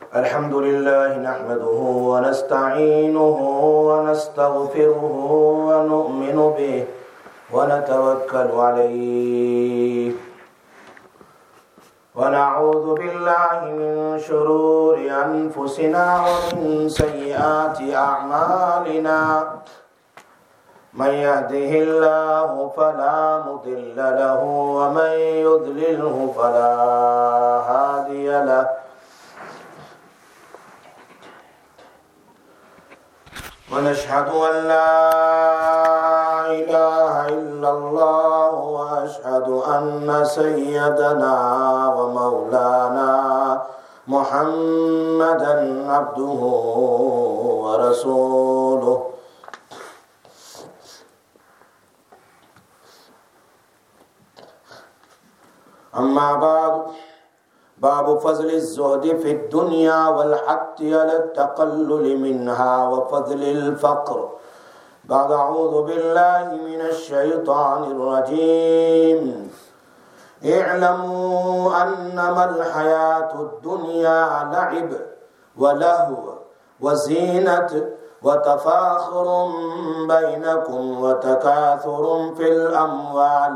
الحمد لله نحمده ونستعينه ونستغفره ونؤمن به ونتوكل عليه ونعوذ بالله من شرور أنفسنا ومن سيئات أعمالنا من يهده الله فلا مضل له ومن يضلله فلا هادي له ونشهد أن لا إله إلا الله وأشهد أن سيدنا ومولانا محمدا عبده ورسوله أما بعد باب فضل الزهد في الدنيا والحث على التقلل منها وفضل الفقر بعد أعوذ بالله من الشيطان الرجيم اعلموا أنما الحياة الدنيا لعب ولهو وزينة وتفاخر بينكم وتكاثر في الأموال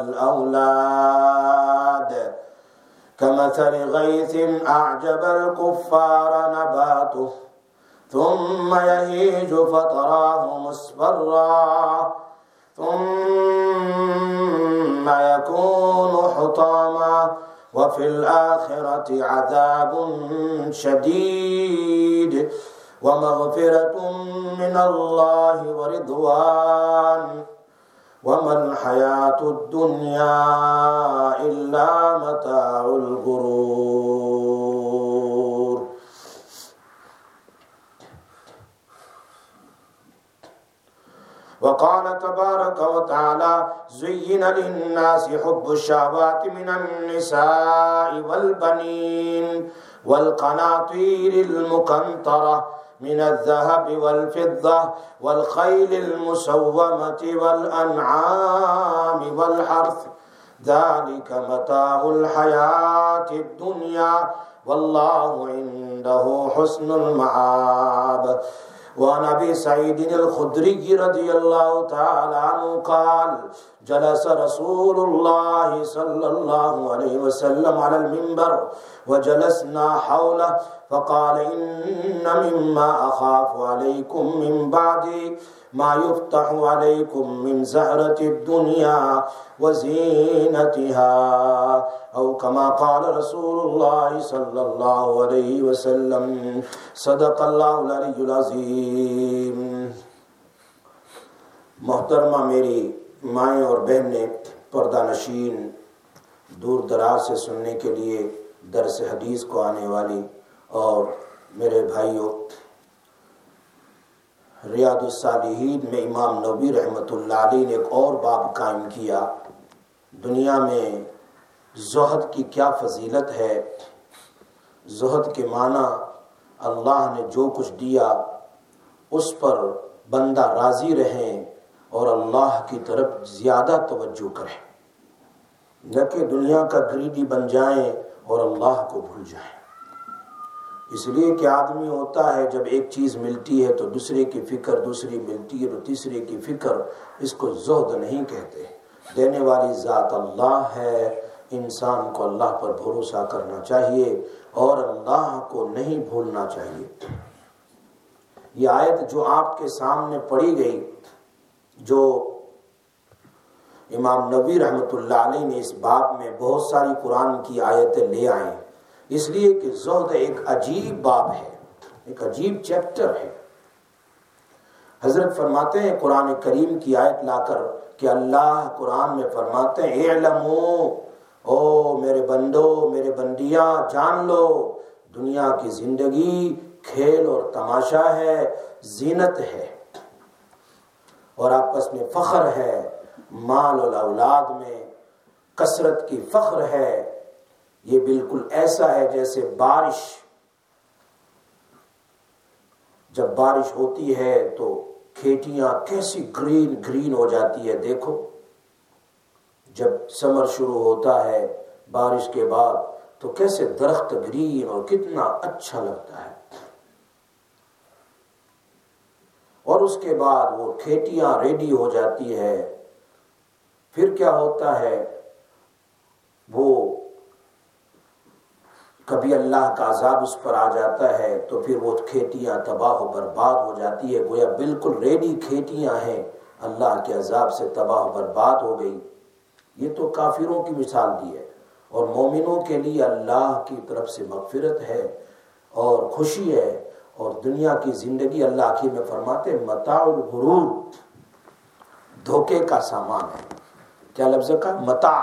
والأولاد كمثل غيث أعجب الكفار نباته ثم يهيج فتراه مصفرا ثم يكون حطاما وفي الآخرة عذاب شديد ومغفرة من الله ورضوان وما الحياة الدنيا إلا متاع الغرور. وقال تبارك وتعالى زين للناس حب الشهوات من النساء والبنين والقناطير المقنطرة من الذهب والفضة والخيل المسومة والأنعام والحرث ذلك متاع الحياة الدنيا والله عنده حسن المآب. وعن أبي سعيد الخدري رضي الله تعالى عنه قال جلس رسول الله صلى الله عليه وسلم على المنبر وجلسنا حوله فقال إن مما أخاف عليكم من بعدي ما يفتح عليكم من زهرة الدنيا وزينتها أو كما قال رسول الله صلى الله عليه وسلم صدق الله العلي العظيم. محترمہ میری مائیں اور بہنیں، پردہ نشین، دور دراز سے سننے کے لیے درس حدیث کو آنے والی اور میرے بھائیوں، ریاض الصالحین میں امام نووی رحمۃ اللہ علیہ نے ایک اور باب قائم کیا. دنیا میں زہد کی کیا فضیلت ہے، زہد کے معنی اللہ نے جو کچھ دیا اس پر بندہ راضی رہیں اور اللہ کی طرف زیادہ توجہ کریں، نہ کہ دنیا کا گریڈی بن جائیں اور اللہ کو بھول جائیں. اس لیے کہ آدمی ہوتا ہے جب ایک چیز ملتی ہے تو دوسرے کی فکر، دوسری ملتی ہے تو تیسرے کی فکر، اس کو زہد نہیں کہتے. دینے والی ذات اللہ ہے، انسان کو اللہ پر بھروسہ کرنا چاہیے اور اللہ کو نہیں بھولنا چاہیے. یہ آیت جو آپ کے سامنے پڑھی گئی، جو امام نووی رحمۃ اللہ علیہ نے اس باب میں بہت ساری قرآن کی آیتیں لے آئے، اس لیے کہ زہد ایک عجیب باب ہے، ایک عجیب چیپٹر ہے. حضرت فرماتے ہیں قرآن کریم کی آیت لا کر کہ اللہ قرآن میں فرماتے ہیں اعلموا، او میرے بندو، میرے بندیاں، جان لو دنیا کی زندگی کھیل اور تماشا ہے، زینت ہے اور آپس میں فخر ہے، مال اور اولاد میں کثرت کی فخر ہے. یہ بالکل ایسا ہے جیسے بارش، جب بارش ہوتی ہے تو کھیتیاں کیسی گرین گرین ہو جاتی ہے. دیکھو جب سمر شروع ہوتا ہے بارش کے بعد تو کیسے درخت گرین اور کتنا اچھا لگتا ہے. اور اس کے بعد وہ کھیتیاں ریڈی ہو جاتی ہے. پھر کیا ہوتا ہے، وہ کبھی اللہ کا عذاب اس پر آ جاتا ہے تو پھر وہ کھیتیاں تباہ و برباد ہو جاتی ہے. گویا بالکل ریڈی کھیتیاں ہیں، اللہ کے عذاب سے تباہ و برباد ہو گئی. یہ تو کافروں کی مثال دی ہے. اور مومنوں کے لیے اللہ کی طرف سے مغفرت ہے اور خوشی ہے. اور دنیا کی زندگی اللہ آخر میں فرماتے متاع الغرور، دھوکے کا سامان ہے. کیا لفظ کا متاع؟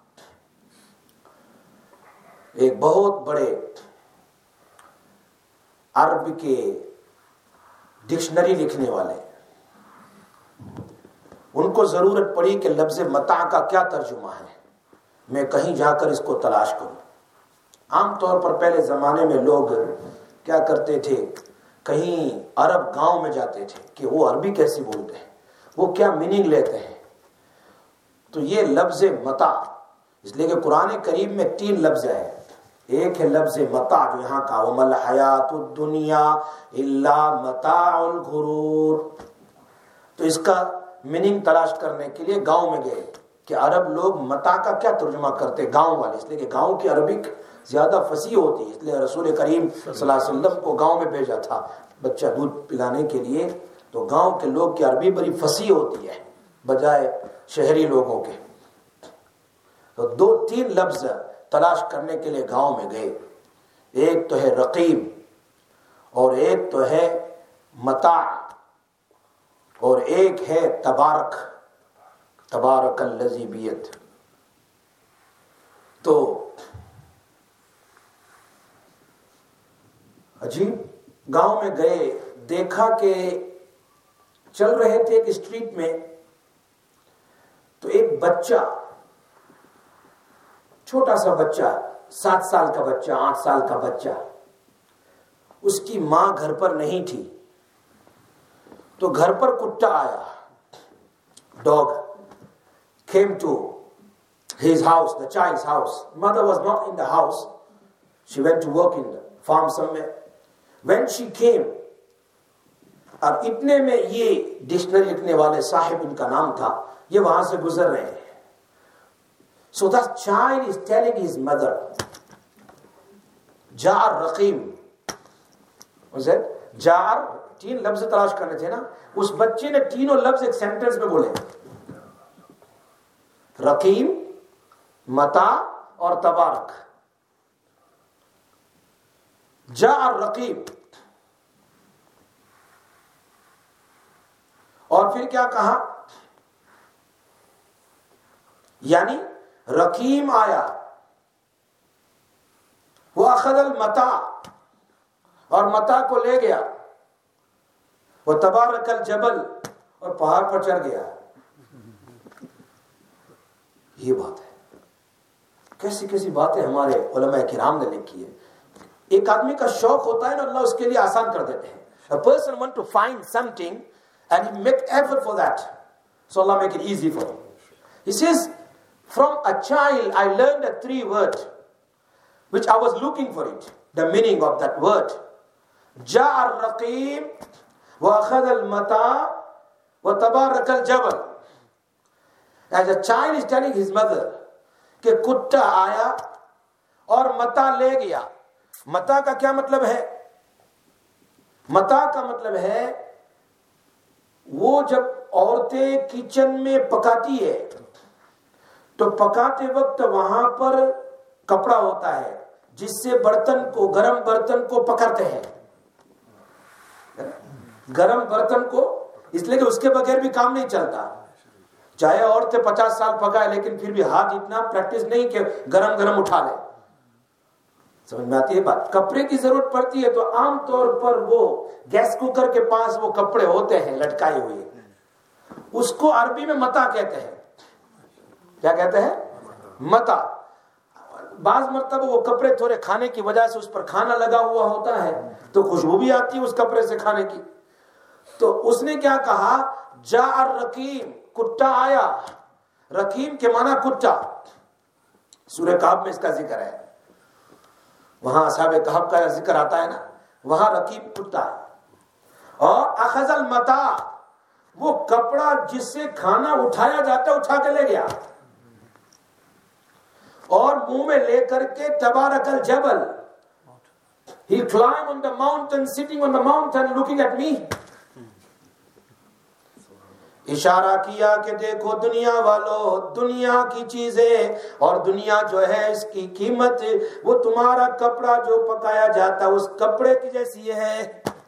ایک بہت بڑے عرب کے ڈکشنری لکھنے والے، ان کو ضرورت پڑی کہ لفظ متاع کا کیا ترجمہ ہے، میں کہیں جا کر اس کو تلاش کروں. عام طور پر پہلے زمانے میں لوگ کیا کرتے تھے، کہیں عرب گاؤں میں جاتے تھے کہ وہ عربی کیسی بولتے ہیں، وہ کیا میننگ لیتے ہیں. تو یہ لفظ متاع، اس لیے کہ قرآن کریم میں 3 لفظ ہیں. ایک ہے لفظ متاع جو یہاں کا وَمَا الْحَيَاةُ الدُّنْيَا إِلَّا مَتَاعُ الْغُرُورِ. تو اس کا میننگ تلاش کرنے کے لیے گاؤں میں گئے کہ عرب لوگ متاع کا کیا ترجمہ کرتے گاؤں والے، اس لیے کہ گاؤں کی عربک زیادہ فصیح ہوتی ہے. اس لیے رسول کریم صلی اللہ علیہ وسلم کو گاؤں میں بھیجا تھا بچہ دودھ پلانے کے لیے. تو گاؤں کے لوگ کی عربی بڑی فصیح ہوتی ہے بجائے شہری لوگوں کے. تو 2-3 لفظ تلاش کرنے کے لیے گاؤں میں گئے. ایک تو ہے رقیم اور ایک تو ہے متاع اور ایک ہے تبارک، تبارک الذی بیدہ. تو عجیب، گاؤں میں گئے، دیکھا کہ چل رہے تھے ایک اسٹریٹ میں تو ایک بچہ، چھوٹا سا بچہ، 7 سال کا بچہ، 8 سال کا بچہ، اس کی ماں گھر پر نہیں تھی تو گھر پر کتا آیا. Dog came to his house, the child's house. Mother was not in the house. She went to work in the farm somewhere. When she came, اور اتنے میں یہ ڈکشنری لکھنے والے صاحب، ان کا نام تھا، یہ وہاں سے گزر رہے ہیں. So the child is telling his mother, جار رقیم. جار 3 لفظ تلاش کرنے تھے نا، اس بچے نے تینوں لفظ ایک سینٹنس میں بولے، رقیم، متاع اور تبارک. جاء الرقیم. اور پھر کیا کہا، یعنی رقیم آیا، وہ اخذ المتاع، اور متاع کو لے گیا، وہ تبارک الجبل، اور پہاڑ پر چڑھ گیا. یہ بات ہے. کیسی کیسی باتیں ہمارے علماء کرام نے لکھی ہے. ایک آدمی کا شوق ہوتا ہے نا، اللہ اس کے لیے آسان کر دیتے ہیں. A person want to find something and he make effort for that, so Allah make it easy for him. He says, from a child I learned a 3 word which I was looking for it, the meaning of that word. جاء الرقیم واخذ المتاع وتبارک الجبل. As a child is telling his mother کہ کتا آیا اور متاع لے گیا. متاع کا کیا مطلب ہے؟ متاع کا مطلب ہے وہ جب عورتیں کچن میں پکاتی ہے تو پکاتے وقت وہاں پر کپڑا ہوتا ہے جس سے برتن کو، گرم برتن کو پکڑتے ہیں. گرم برتن کو، اس لیے کہ اس کے بغیر بھی کام نہیں چلتا. چاہے عورتیں 50 سال پکائے لیکن پھر بھی ہاتھ اتنا پریکٹس نہیں کہ گرم گرم اٹھا لے. سمجھ میں آتی ہے بات؟ کپڑے کی ضرورت پڑتی ہے تو عام طور پر وہ گیس کوکر کے پاس وہ کپڑے ہوتے ہیں لٹکائے ہوئے، اس کو عربی میں متاع کہتے ہیں. کیا کہتے ہیں؟ متاع. بعض مرتبہ وہ کپڑے تھوڑے کھانے کی وجہ سے اس پر کھانا لگا ہوا ہوتا ہے تو خوشبو بھی آتی ہے اس کپڑے سے کھانے کی. تو اس نے کیا کہا، جاء الرقیم، کتا آیا. رقیم کے معنی کتا. سورہ کہف میں اس کا ذکر ہے. وہاں اصحاب کہف کا ذکر آتا ہے نا, وہاں رقیب کتا ہے. اور اخذ المتاع, وہ کپڑا جس سے کھانا اٹھایا جاتا ہے اٹھا کے لے گیا, اور منہ میں لے کر کے تبارک الجبل, he climbed on the mountain, sitting on the mountain looking at me. اشارہ کیا کہ دیکھو دنیا والو, دنیا کی چیزیں اور دنیا جو ہے اس کی قیمت وہ تمہارا کپڑا جو پکایا جاتا ہے اس کپڑے کی جیسی ہے.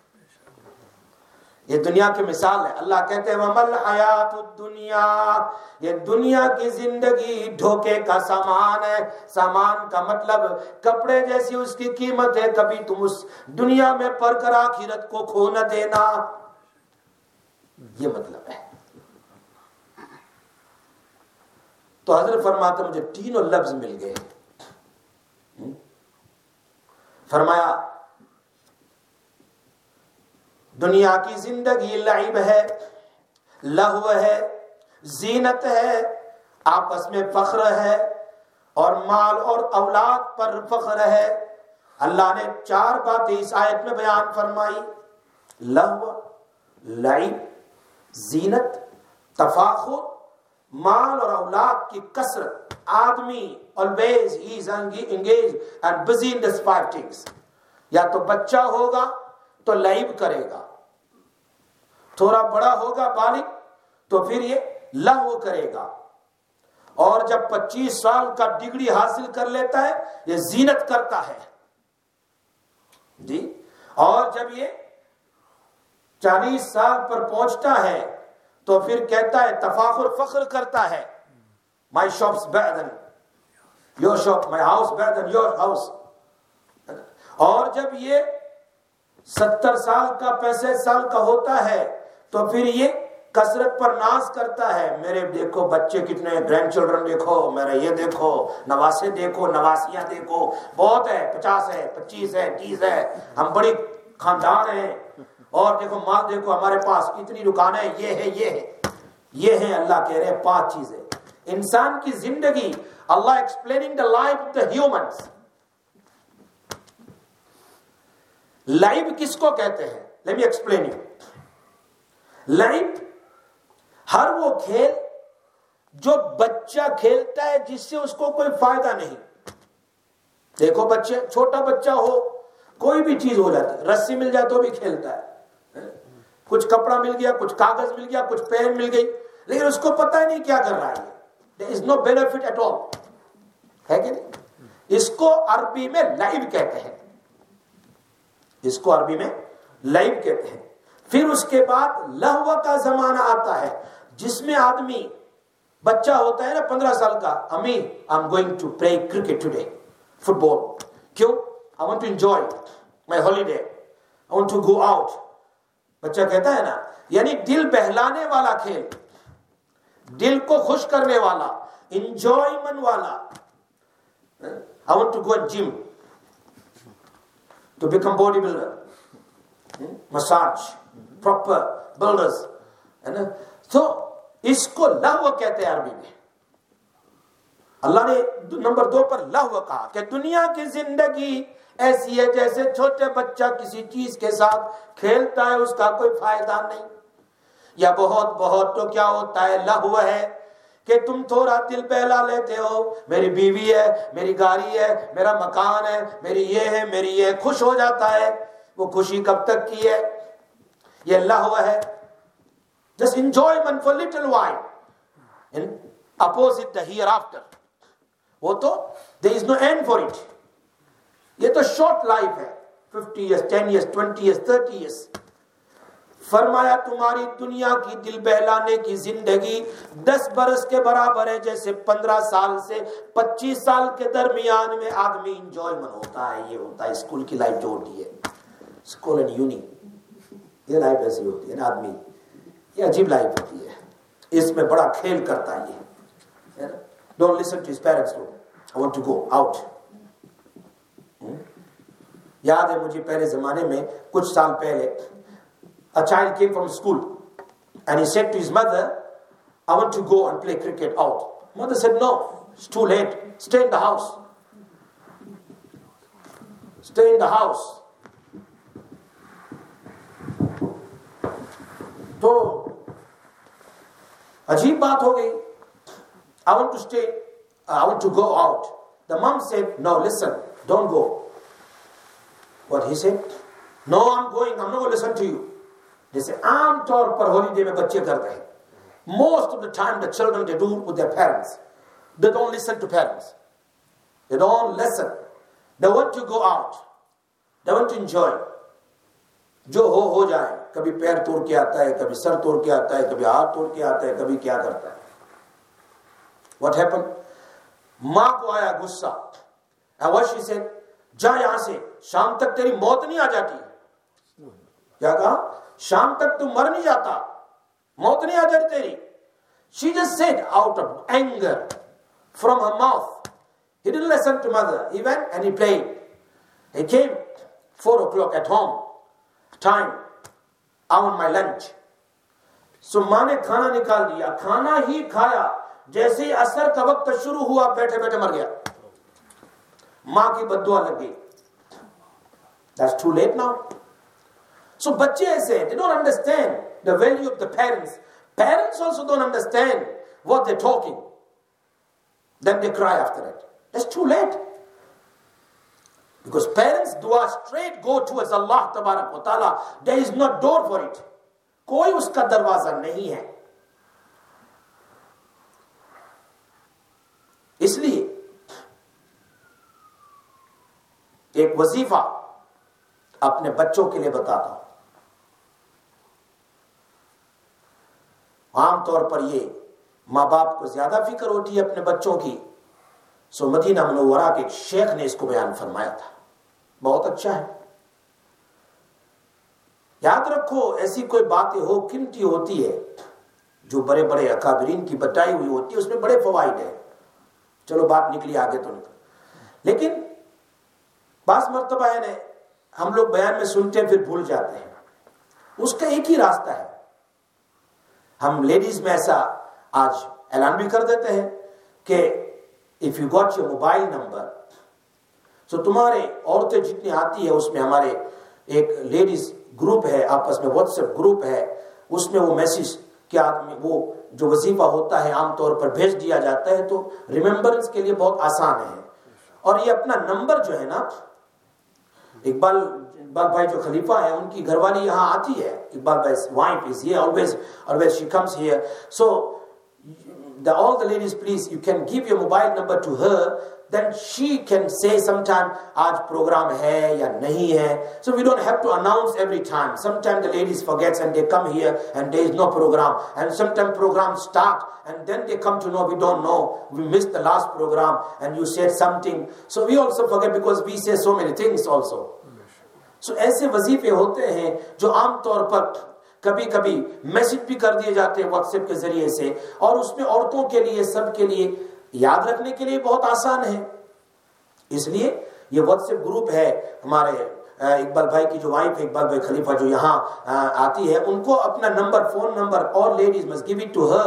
یہ دنیا کی مثال ہے. اللہ کہتے ہیں وَمَا الْحَيَاةُ الدُّنْيَا, یہ دنیا کی زندگی دھوکے کا سامان ہے. سامان کا مطلب کپڑے جیسی اس کی قیمت ہے, کبھی تم اس دنیا میں پڑھ کر آخرت کو کھو نہ دینا, یہ مطلب ہے. تو حضرت فرماتا مجھے تینوں لفظ مل گئے. فرمایا دنیا کی زندگی لعب ہے, لہو ہے, زینت ہے, آپس میں فخر ہے, اور مال اور اولاد پر فخر ہے. اللہ نے 4 باتیں اس آیت میں بیان فرمائی, لہو, لعب, زینت, تفاخر, مال اور اولاد کی کثرت. آدمی always he is engaged and busy in these 5 things. یا تو بچہ ہوگا تو لعب کرے گا, تھوڑا بڑا ہوگا بالغ تو پھر یہ لہو کرے گا, اور جب 25 سال کا ڈگری حاصل کر لیتا ہے یہ زینت کرتا ہے جی, اور جب یہ 40 سال پر پہنچتا ہے تو پھر کہتا ہے تفاخر, فخر کرتا ہے, my shop's better than your shop, my house better than your house. اور جب یہ 70 سال کا 65 سال کا ہوتا ہے تو پھر یہ کثرت پر ناز کرتا ہے, میرے دیکھو بچے کتنے, گرینڈ چلڈرن دیکھو, میرے یہ دیکھو, نواسے دیکھو, نواسیاں دیکھو, بہت ہے, 50 ہے, 25 ہے, 30 ہے, ہم بڑی خاندان ہیں, اور دیکھو مال دیکھو ہمارے پاس اتنی دکانیں, یہ ہے, یہ ہے, یہ ہے. اللہ کہہ رہے 5 چیزیں. انسان کی زندگی, اللہ explaining the life of the humans. لعب کس کو کہتے ہیں؟ Let me explain you. لعب ہر وہ کھیل جو بچہ کھیلتا ہے جس سے اس کو کوئی فائدہ نہیں. دیکھو بچے, چھوٹا بچہ ہو, کوئی بھی چیز ہو جاتی ہے, رسی مل جائے تو بھی کھیلتا ہے, کچھ کپڑا مل گیا, کچھ کاغذ مل گیا, کچھ پین مل گئی, لیکن اس کو پتہ ہی نہیں کیا کر رہا ہے. There is no benefit at all. ہے کہ نہیں؟ اس کو عربی میں لعب کہتے ہیں, اس کو عربی میں لعب کہتے ہیں. پھر اس کے بعد لہو کا زمانہ آتا ہے جس میں آدمی, بچہ ہوتا ہے نا 15 سال کا, امی I'm going to play cricket today, football. کیوں؟ I want to enjoy my holiday, I want to go out. بچہ کہتا ہے نا, یعنی دل بہلانے والا کھیل, دل کو خوش کرنے والا, انجوائمنٹ والا. I want to go and gym to become bodybuilder, massage, proper builders. تو اس کو لہو کہتے ہیں عربی میں. اللہ نے نمبر 2 پر لہو کہا کہ دنیا کی زندگی ایسی ہے جیسے چھوٹے بچہ کسی چیز کے ساتھ کھیلتا ہے, اس کا کوئی فائدہ نہیں. یا بہت تو کیا ہوتا ہے, لہو ہے کہ تم تھوڑا دل بہلا لیتے ہو, میری بیوی ہے, میری گاڑی ہے, میرا مکان ہے, میری یہ ہے, میری یہ, خوش ہو جاتا ہے. وہ خوشی کب تک کی ہے؟ یہ لہو ہے. Just enjoyment for little while. In opposite the hereafter. وہ تو there is no end for it. یہ تو short life ہے, 50 years, 10 years, 20 years, 30 years. فرمایا تمہاری دنیا کی دل بہلانے کی زندگی 10 برس کے برابر ہے, جیسے 15 سال سے 25 سال کے درمیان میں آدمی انجوائمنٹ ہوتا ہے. یہ ہوتا ہے اسکول کی لائف جو ہوتی ہے, اسکول اینڈ یونی, یہ لائف ایسی ہوتی ہے نا آدمی, یہ عجیب لائف ہوتی ہے, اس میں بڑا کھیل کرتا ہے یہ. Don't listen to his parents. I want to go out. یاد ہے مجھے پہلے زمانے میں کچھ سال پہلے, a child came from school and he said to his mother, I want to go and play cricket out. Mother said, no, it's too late, stay in the house. stay in the house. تو عجیب بات ہو گئی. I want to stay, I want to go out. The mom said, no, listen, don't go. What he said? No, I'm going, I'm not going to listen to you. جیسے عام طور پر holiday میں بچے کرتے ہیں. Most of the time the children, they do with their parents. They don't listen to parents. They don't listen. They want to go out. They want to enjoy. جو ہو جائے. کبھی پیر توڑ کے آتا ہے, کبھی سر توڑ کے آتا ہے, کبھی ہاتھ توڑ کے آتا ہے, کبھی کیا کرتا ہے. What happened? ماں کو آیا غصہ. And what she said? جا یہاں سے, شام تک تیری موت نہیں آ جاتی. کیا کہا؟ شام تک تو مر نہیں جاتا, موت نہیں آ جاتی تیری. She just said out of anger from her mouth. He didn't listen to mother. He went and he played. He came 4 o'clock at home. Time. I want my lunch. So ماں نے کھانا نکال دیا. کھانا ہی کھایا, جیسے ہی عصر کا وقت شروع ہوا, بیٹھے بیٹھے مر گیا. ماں کی بد دعا لگ گئی. That's too late now. So بچے ایسے, they don't understand the value of the parents. Parents also don't understand what they're talking. Then they cry after it. That's too late. Because parents' dua straight go towards Allah Tabarak wa Ta'ala. There is no door for it. کوئی اس کا دروازہ نہیں ہے. اس لیے ایک وظیفہ اپنے بچوں کے لیے بتاتا ہوں. عام طور پر یہ ماں باپ کو زیادہ فکر ہوتی ہے اپنے بچوں کی. سو مدینہ منورہ کے ایک شیخ نے اس کو بیان فرمایا تھا, بہت اچھا ہے. یاد رکھو, ایسی کوئی باتیں ہو قیمتی ہوتی ہے جو بڑے بڑے اکابرین کی بتائی ہوئی ہوتی ہے, اس میں بڑے فوائد ہیں. چلو بات نکلی آگے تو نکل. لیکن بعض مرتبہ ہے ہم لوگ بیان میں سنتے ہیں پھر بھول جاتے ہیں. اس کا ایک ہی راستہ ہے. ہم لیڈیز میں ایسا آج اعلان بھی کر دیتے ہیں کہ if you got your mobile number, so تمہارے عورتیں جتنی آتی ہے اس میں ہمارے ایک لیڈیز گروپ ہے, آپس میں واٹس ایپ گروپ ہے, اس میں وہ میسیج کے آدمی وہ جو وظیفہ ہوتا ہے عام طور پر بھیج دیا جاتا ہے, تو ریممبرنس کے لیے بہت آسان ہے. اور یہ اپنا نمبر جو ہے نا, اقبال بھائی جو خلیفہ ہیں ان کی گھر والی یہاں آتی ہے. اقبال بھائی wife is here always she comes here. So all the ladies, please, you can give your mobile number to her, then she can say sometime aaj program hai ya nahi hai. So we don't have to announce every time. Sometimes the ladies forgets and they come here and there is no program, and sometimes programs start and then they come to know we don't know, we missed the last program and you said something. So we also forget because we say so many things also. So ایسے وظیفے ہوتے ہیں جو عام طور پر کبھی کبھی message بھی کر دیے جاتے ہیں واٹس ایپ کے ذریعے سے, اور اس میں عورتوں کے لیے سب کے لیے یاد رکھنے کے لیے بہت آسان ہے. اس لیے یہ واٹس ایپ گروپ ہے ہمارے اقبال بھائی کی جو وائف ہے, اقبال بھائی خلیفہ جو یہاں آتی ہے, ان کو اپنا نمبر, فون نمبر, اور ladies must give it to her.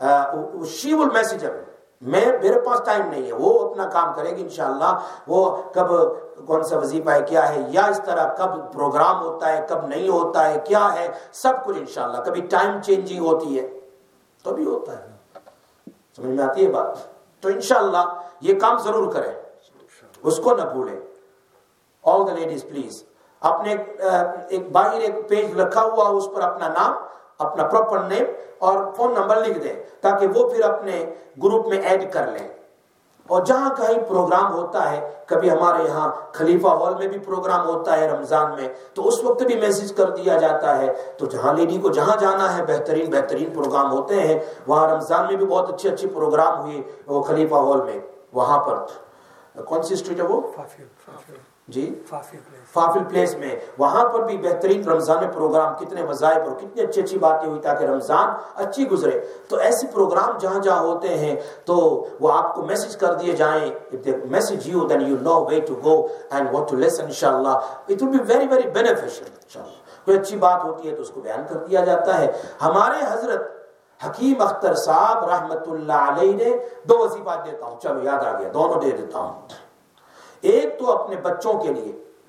She will message her. میرے پاس ٹائم نہیں ہے, وہ اپنا کام کرے گی انشاءاللہ. وہ کب کون سا وظیفہ ہے, کیا ہے, یا اس طرح کب پروگرام ہوتا ہے, کب نہیں ہوتا ہے, کیا ہے, سب کچھ انشاءاللہ. کبھی ٹائم چینجنگ ہوتی ہے تو بھی ہوتا ہے. سمجھ میں آتی ہے بات؟ تو انشاءاللہ یہ کام ضرور کریں, اس کو نہ بھولیں. All the ladies please, اپنے ایک باہر ایک پیج رکھا ہوا, اس پر اپنا نام, اپنا پراپر نیم اور فون نمبر لکھ دیں تاکہ وہ پھر اپنے گروپ میں ایڈ کر لیں. اور جہاں کہیں پروگرام ہوتا ہے, کبھی ہمارے یہاں خلیفہ ہال میں بھی پروگرام ہوتا ہے رمضان میں, تو اس وقت بھی میسج کر دیا جاتا ہے. تو جہاں لیڈی کو جہاں جانا ہے, بہترین پروگرام ہوتے ہیں. وہاں رمضان میں بھی بہت اچھے پروگرام ہوئے وہ خلیفہ ہال میں. وہاں پر کون سی اسٹریٹ ہے وہ, جی فافل پلیس میں, وہاں پر بھی بہترین رمضان میں پروگرام, کتنے مذاہب اور کتنی اچھی باتیں ہوئی تاکہ رمضان اچھی گزرے. تو ایسے پروگرام جہاں جہاں ہوتے ہیں تو وہ آپ کو میسج کر دیے جائیں. if they message you then you know where to go and what to listen. inshallah it will be very very beneficial. inshallah کوئی اچھی بات ہوتی ہے تو اس کو بیان کر دیا جاتا ہے. ہمارے حضرت حکیم اختر صاحب رحمت اللہ علیہ نے 2 وظیفات دیتا ہوں, چلو یاد آ گیا, دونوں دے دیتا ہوں. ایک تو اپنے بچوں کے لیے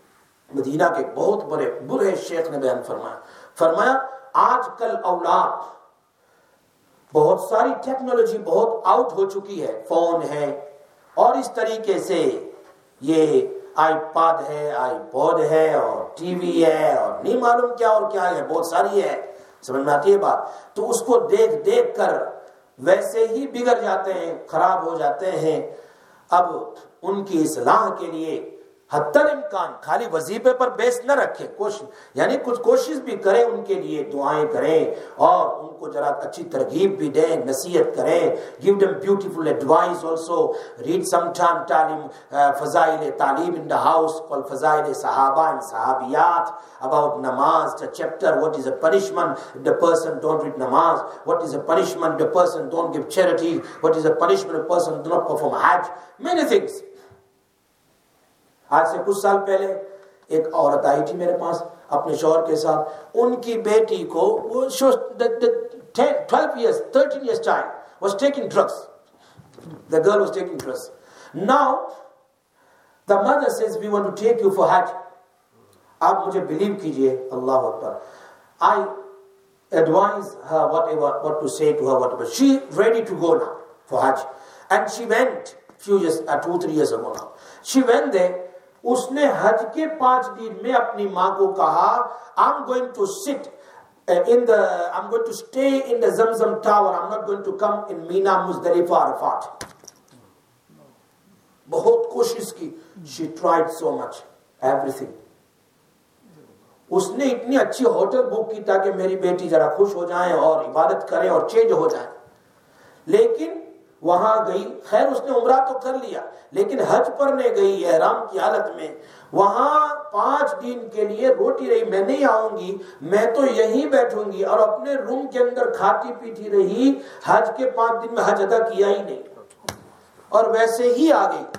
مدینہ کے بہت بڑے برے شیخ نے بیان فرمایا آج کل اولاد بہت ساری ٹیکنالوجی بہت آؤٹ ہو چکی ہے، فون ہے اور اس طریقے سے یہ آئی پاڈ ہے، آئی پوڈ ہے اور ٹی وی ہے اور نہیں معلوم کیا اور کیا ہے، بہت ساری ہے، سمجھ میں آتی ہے بات. تو اس کو دیکھ دیکھ کر ویسے ہی بگڑ جاتے ہیں، خراب ہو جاتے ہیں. اب ان کی اصلاح کے لیے حتی الامکان خالی وظیفے پر بیس نہ رکھیں، یعنی کچھ کوشش بھی کریں، ان کے لیے دعائیں کریں اور ان کو ذرا اچھی ترغیب بھی دیں، نصیحت کریں. give them beautiful advice also. read sometime تعلیم فضائل تعلیم in the house called فضائل صحابہ and صحابیات about namaz, the chapter what is a punishment if the person don't read namaz, what is a punishment if the person don't give charity, what is a punishment if the person do not perform hajj, many things. آج سے کچھ سال پہلے ایک عورت آئی تھی میرے پاس اپنے شوہر کے ساتھ. ان کی بیٹی کو وہ 12 years 13 years child was taking drugs. The girl was taking drugs. Now the mother says we want to take you for hajj. آپ مجھے بلیو کیجئے، اللہ اکبر. I advise her what to say to her, whatever. She ready to go now for hajj. And she went few years, 2-3 years ago now. She went there. اس نے حج کے 5 دن میں اپنی ماں کو کہا I'm going to stay in the Zamzam tower. I'm not going to come in Mina, Muzdalifah, Arafat. بہت کوشش کی. She tried so much, everything. اس نے اتنی اچھی ہوٹل بک کی تاکہ میری بیٹی ذرا خوش ہو جائیں اور عبادت کریں اور چینج ہو جائیں. لیکن وہاں گئی، خیر اس نے عمرہ تو کر لیا لیکن حج پر نے گئی احرام کی حالت میں. وہاں 5 دن کے لیے روٹی رہی، میں نہیں آؤں گی، میں تو یہیں بیٹھوں گی، اور اپنے روم کے اندر کھاتی پیتی رہی. حج کے 5 دن میں حج ادا کیا ہی نہیں اور ویسے ہی آ گئی.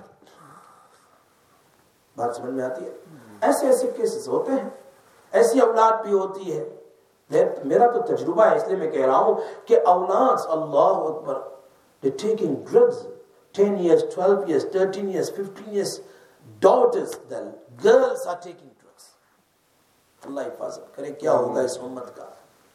بات سمجھ میں آتی ہے؟ ایسے ایسے کیسز ہوتے ہیں، ایسی اولاد بھی ہوتی ہے. میرا تو تجربہ ہے، اس لیے میں کہہ رہا ہوں کہ اولاد اللہ اکبر they're taking drugs. 10 years, 12 years, 13 years, 15 years. Daughters, the girls are taking drugs. اللہ حفاظت کرے. کیا ہوگا اس امت کا؟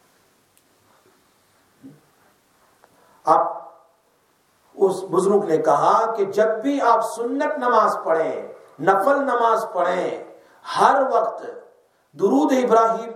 اب اس بزرگ نے کہا کہ جب بھی آپ سنت نماز پڑھیں، نفل نماز پڑھیں، ہر وقت درود ابراہیم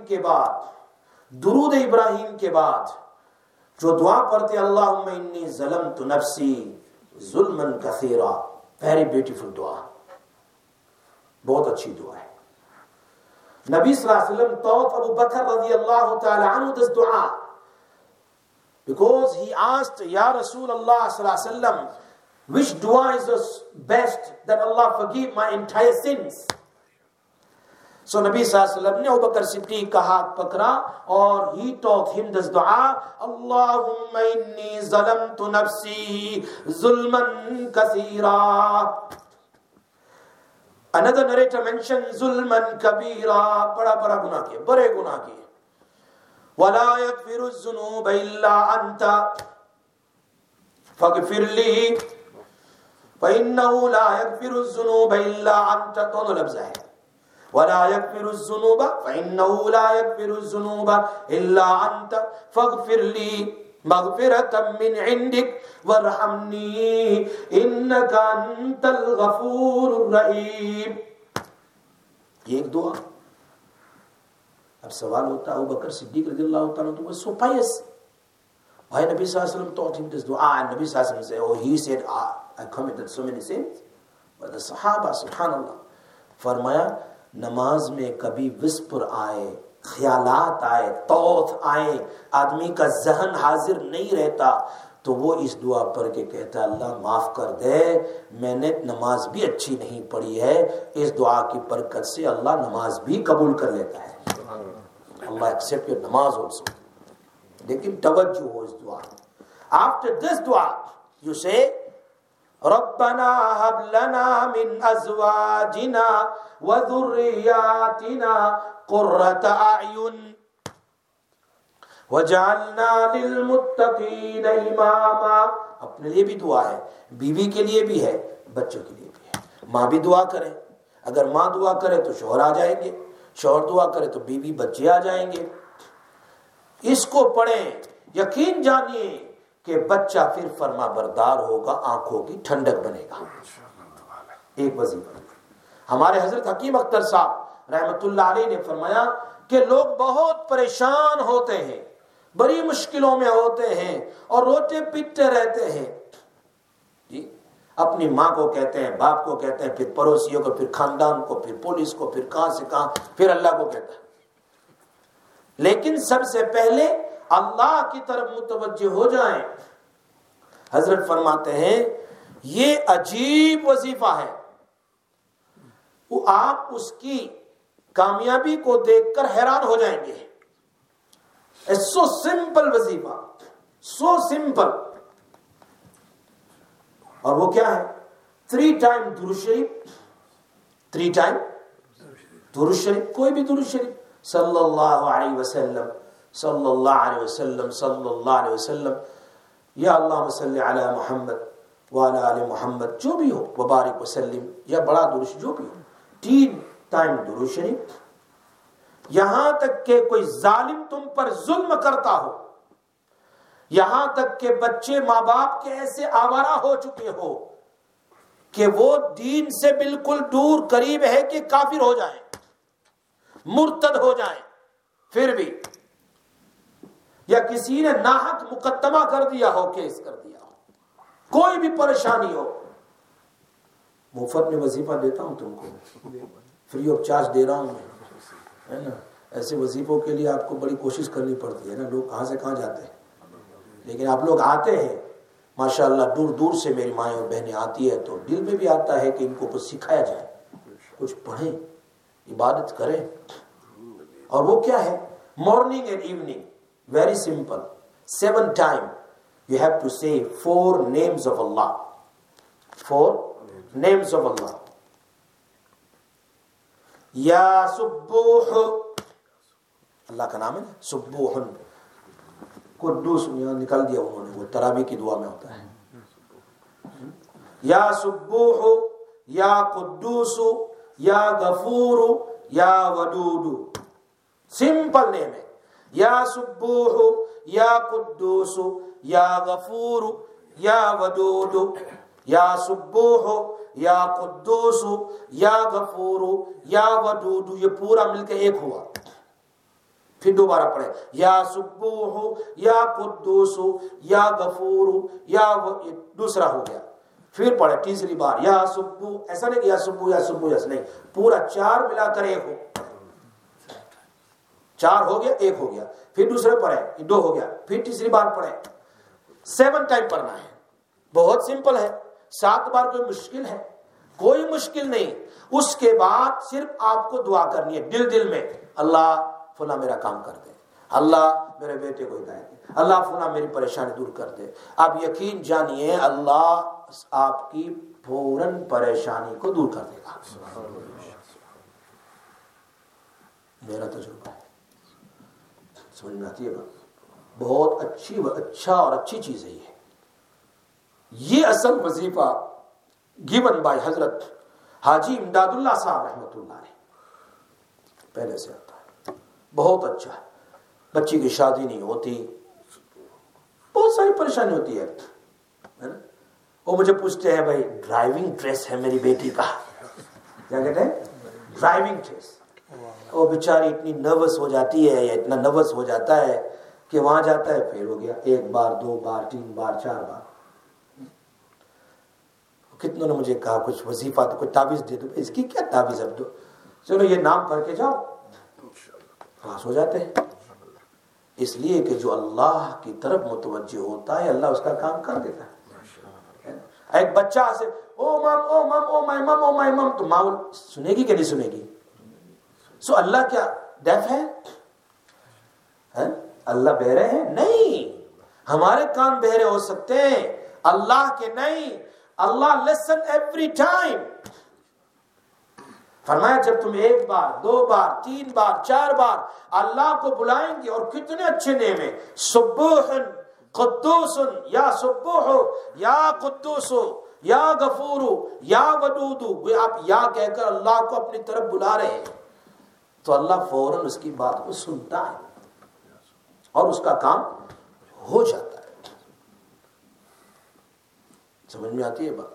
کے بعد جو دعا پڑھتے اللہم انی ظلمت نفسی ظلما کثیرا. ویری بیوٹیفل دعا، بہت اچھی دعا ہے. نبی صلی اللہ علیہ وسلم taught Abu Bakr رضی اللہ تعالی عنہ this dua because he asked Ya Rasulullah صلی اللہ علیہ وسلم which dua is the best that Allah forgive my entire sins. So Nabi صلی اللہ علیہ وسلم نے ابو بکر صدیق کا ہاتھ پکڑا اور he taught him this dua اللہم انی ظلمت نفسی ظلما کثیرا. Another narrator mentioned ظلما کبیرا، بڑا گناہ کیا، بڑے گناہ کیے. ولا یغفر الذنوب الا انت فاغفر لی فانه لا یغفر الذنوب الا انت. دونوں لفظ ہیں. ولا يغفر الذنوب فإنه لا يغفر الذنوب إلا أنت فاغفر لي مغفرة من عندك وارحمني إنك أنت الغفور الرحيم. یہ ایک دعا. اب سوال ہوتا ہے ابو بکر صدیق رضی اللہ تعالیٰ عنہ was so pious. Why Nabi sallallahu alaihi wasallam taught him this dua? And Nabi sallallahu alaihi wasallam said, oh, he said, I committed so many sins. But the Sahaba, subhanallah, فرمایا نماز میں کبھی وسپر آئے، خیالات آئے، توت آئے، آدمی کا ذہن حاضر نہیں رہتا تو وہ اس دعا پڑھ کے کہتا اللہ معاف کر دے، میں نے نماز بھی اچھی نہیں پڑھی ہے. اس دعا کی برکت سے اللہ نماز بھی قبول کر لیتا ہے. Allah accept your namaz also. لیکن توجہ ہو اس دعا. آفٹر دس دعا یو سے ربنا هب لنا من ازواجنا وذرياتنا قرة اعين وجعلنا للمتقين اماما. اپنے لیے بھی دعا ہے، بیوی کے لیے بھی ہے، بچوں کے لیے بھی ہے. ماں بھی دعا کرے، اگر ماں دعا کرے تو شوہر آ جائیں گے، شوہر دعا کرے تو بیوی بچے آ جائیں گے. اس کو پڑھیں، یقین جانیے کہ بچہ پھر فرما بردار ہوگا، آنکھوں کی ٹھنڈک بنے گا. ایک وظیفہ. ہمارے حضرت حکیم اختر صاحب رحمت اللہ علیہ نے فرمایا کہ لوگ بہت پریشان ہوتے ہیں، بڑی مشکلوں میں ہوتے ہیں اور روتے پیٹتے رہتے ہیں. جی، اپنی ماں کو کہتے ہیں، باپ کو کہتے ہیں، پھر پڑوسیوں کو، پھر خاندان کو، پھر پولیس کو، پھر کہاں سے کہاں، پھر اللہ کو کہتا ہے. لیکن سب سے پہلے اللہ کی طرف متوجہ ہو جائیں. حضرت فرماتے ہیں یہ عجیب وظیفہ ہے، وہ آپ اس کی کامیابی کو دیکھ کر حیران ہو جائیں گے. سو سمپل وظیفہ، سو سمپل. اور وہ کیا ہے؟ 3 ٹائم درود شریف، 3 ٹائم درود شریف، کوئی بھی درود شریف، صلی اللہ علیہ وسلم، صلی اللہ علیہ وسلم، صلی اللہ علیہ وسلم، یا اللہم صلی علی محمد وعلی آل محمد، جو بھی ہو، وبارک وسلم، یا بڑا درود شریف جو بھی ہو. 3 ٹائم درود شریف. یہاں تک کہ کوئی ظالم تم پر ظلم کرتا ہو، یہاں تک کہ بچے ماں باپ کے ایسے آوارہ ہو چکے ہو کہ وہ دین سے بالکل دور قریب ہے کہ کافر ہو جائیں، مرتد ہو جائیں، پھر بھی، یا کسی نے ناحق مقدمہ کر دیا ہو، کیس کر دیا ہو، کوئی بھی پریشانی ہو، مفت میں وظیفہ دیتا ہوں تم کو، فری آف چارج دے رہا ہوں میں، ہے نا. ایسے وظیفوں کے لیے آپ کو بڑی کوشش کرنی پڑتی ہے نا، لوگ کہاں سے کہاں جاتے ہیں، لیکن آپ لوگ آتے ہیں ماشاءاللہ، دور دور سے میری مائیں اور بہنیں آتی ہے، تو دل میں بھی آتا ہے کہ ان کو کچھ سکھایا جائے، کچھ پڑھیں، عبادت کریں. اور وہ کیا ہے؟ Morning and evening, very simple. 7 time you have to say 4 names of Allah, 4 names of Allah. یا سبوح، اللہ کا نام ہے نا، سبوح. قدوس یہاں نکل دیا انہوں نے، وہ تراویح کی دعا میں ہوتا ہے. یا سبوح، یا قدوس، یا غفور، یا ودود. سمپل نیم ہے. یا سبوح، یا قدوس، یا غفور، یا ودود. یا سبوح، یا قدوس، یا غفور، یا ودود. یہ پورا مل کے ایک ہوا. پھر دوبارہ پڑھیں، یا سبوح، یا قدوس، یا غفور، یا دوسرا ہو گیا. پھر پڑھیں تیسری بار، یا سبوح. ایسا نہیں کہ یا سبوح یا سبوح، ایسا نہیں، پورا 4 ملا کر ایک ہو. 4 ہو گیا، 1 ہو گیا. پھر دوسرے پڑھیں، 2 ہو گیا. پھر تیسری بار پڑھیں. 7 ٹائم پڑھنا ہے. بہت سمپل ہے. 7 بار کوئی مشکل ہے؟ کوئی مشکل نہیں. اس کے بعد صرف آپ کو دعا کرنی ہے دل میں، اللہ فلاں میرا کام کر دے، اللہ میرے بیٹے کو ہدایت دے، اللہ فلاں میری پریشانی دور کر دے. آپ یقین جانیے اللہ آپ کی فوراً پریشانی کو دور کر دے گا. میرا تجربہ ہے، سمجھ میں آتی ہے بات. بہت اچھا اور اچھی چیز ہے یہ اصل وظیفہ گیون بائی حضرت حاجی امداد اللہ صاحب رحمۃ اللہ علیہ پہلے سے آتا ہے. بہت اچھا ہے. بچی کی شادی نہیں ہوتی، بہت ساری پریشانی ہوتی ہے. وہ مجھے پوچھتے ہیں بھائی ڈرائیونگ ٹیسٹ ہے میری بیٹی کا، کیا کہتے ہیں ڈرائیونگ ٹیسٹ. وہ بیچاری اتنی نروس ہو جاتی ہے یا اتنا نروس ہو جاتا ہے کہ وہاں جاتا ہے، پھر ہو گیا 1 بار 2 بار 3 بار 4 بار. کتنوں نے مجھے کہا کچھ وظیفہ تو کوئی تعویذ دے دو. اس کی کیا تعویذ اب دو، چلو یہ نام پڑھ کے جاؤ، پاس ہو جاتے ہیں. اس لیے کہ جو اللہ کی طرف متوجہ ہوتا ہے اللہ اس کا کام کر دیتا ہے. ایک بچہ سے او مام او مام او مائی مام او مائی مام، تو ماں سنے گی کہ نہیں سنے گی؟ سو اللہ کیا ڈیف ہے؟ اللہ بہرے ہیں؟ نہیں، ہمارے کان بہرے ہو سکتے ہیں، اللہ کے نہیں. اللہ listen every time. فرمایا جب تم 1 بار 2 بار 3 بار 4 بار اللہ کو بلائیں گے، اور کتنے اچھے نیم ہیں، سبوح قدوس، یا سبوح یا قدوس یا غفور یا ودود، آپ یا کہہ کر اللہ کو اپنی طرف بلا رہے ہیں تو اللہ فوراً اس کی بات کو سنتا ہے اور اس کا کام ہو جاتا ہے۔ سمجھ میں آتی ہے بات؟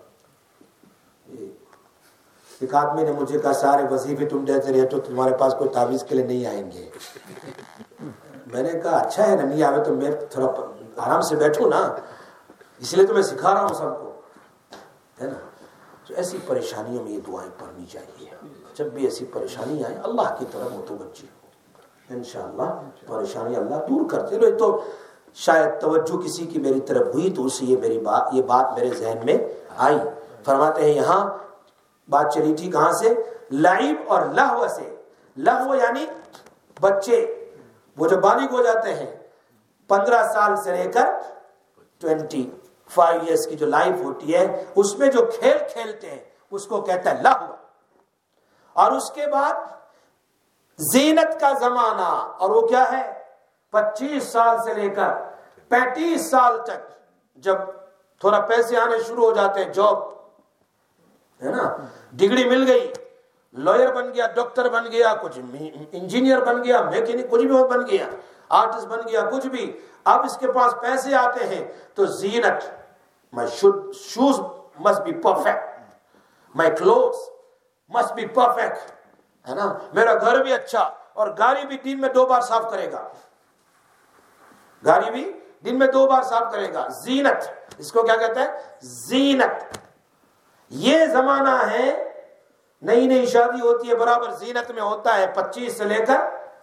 ایک آدمی نے مجھے کہا سارے وظیفے تم دیتے رہے تو تمہارے پاس کوئی تعویذ کے لیے نہیں آئیں گے۔ میں نے کہا اچھا ہے نا، نہیں آئے تو میں تھوڑا آرام سے بیٹھوں نا، اس لیے تو میں سکھا رہا ہوں سب کو، ہے نا۔ تو ایسی پریشانیوں میں یہ دعائیں پڑھنی چاہیے۔ جب بھی ایسی پریشانی آئے اللہ کی طرف متوجہ ہو، انشاءاللہ پریشانی اللہ دور کرتے رہے۔ تو شاید توجہ کسی کی میری طرف ہوئی تو اسے یہ بات میرے ذہن میں آئی۔ فرماتے ہیں یہاں بات چلی تھی کہاں سے؟ لعب اور لہو سے۔ لہو یعنی بچے وہ جو بالغ ہو جاتے ہیں 15 سال سے لے کر 25 ایئرس کی جو لائف ہوتی ہے اس میں جو کھیل کھیلتے ہیں اس کو کہتا ہے لہو۔ اور اس کے بعد زینت کا زمانہ، اور وہ کیا ہے؟ 25 سال سے لے کر 35 سال تک، جب تھوڑا پیسے آنے شروع ہو جاتے ہیں، جاب ہے نا، ڈگری مل گئی، لائر بن گیا، ڈاکٹر بن گیا، کچھ انجینئر بن گیا، میکینک کچھ بھی بن گیا، آرٹسٹ بن گیا، کچھ بھی، اب اس کے پاس پیسے آتے ہیں تو زینت، my shoes must be perfect, my clothes must be perfect، ہے نا، میرا گھر بھی اچھا، اور گاڑی بھی دن میں 2 بار صاف کرے گا، گاڑی بھی دن میں 2 بار صاف کرے گا۔ زینت، اس کو کیا کہتے ہیں؟ زینت۔ یہ زمانہ ہے، نئی نئی شادی ہوتی ہے برابر زینت میں ہوتا ہے، 25 سے لے کر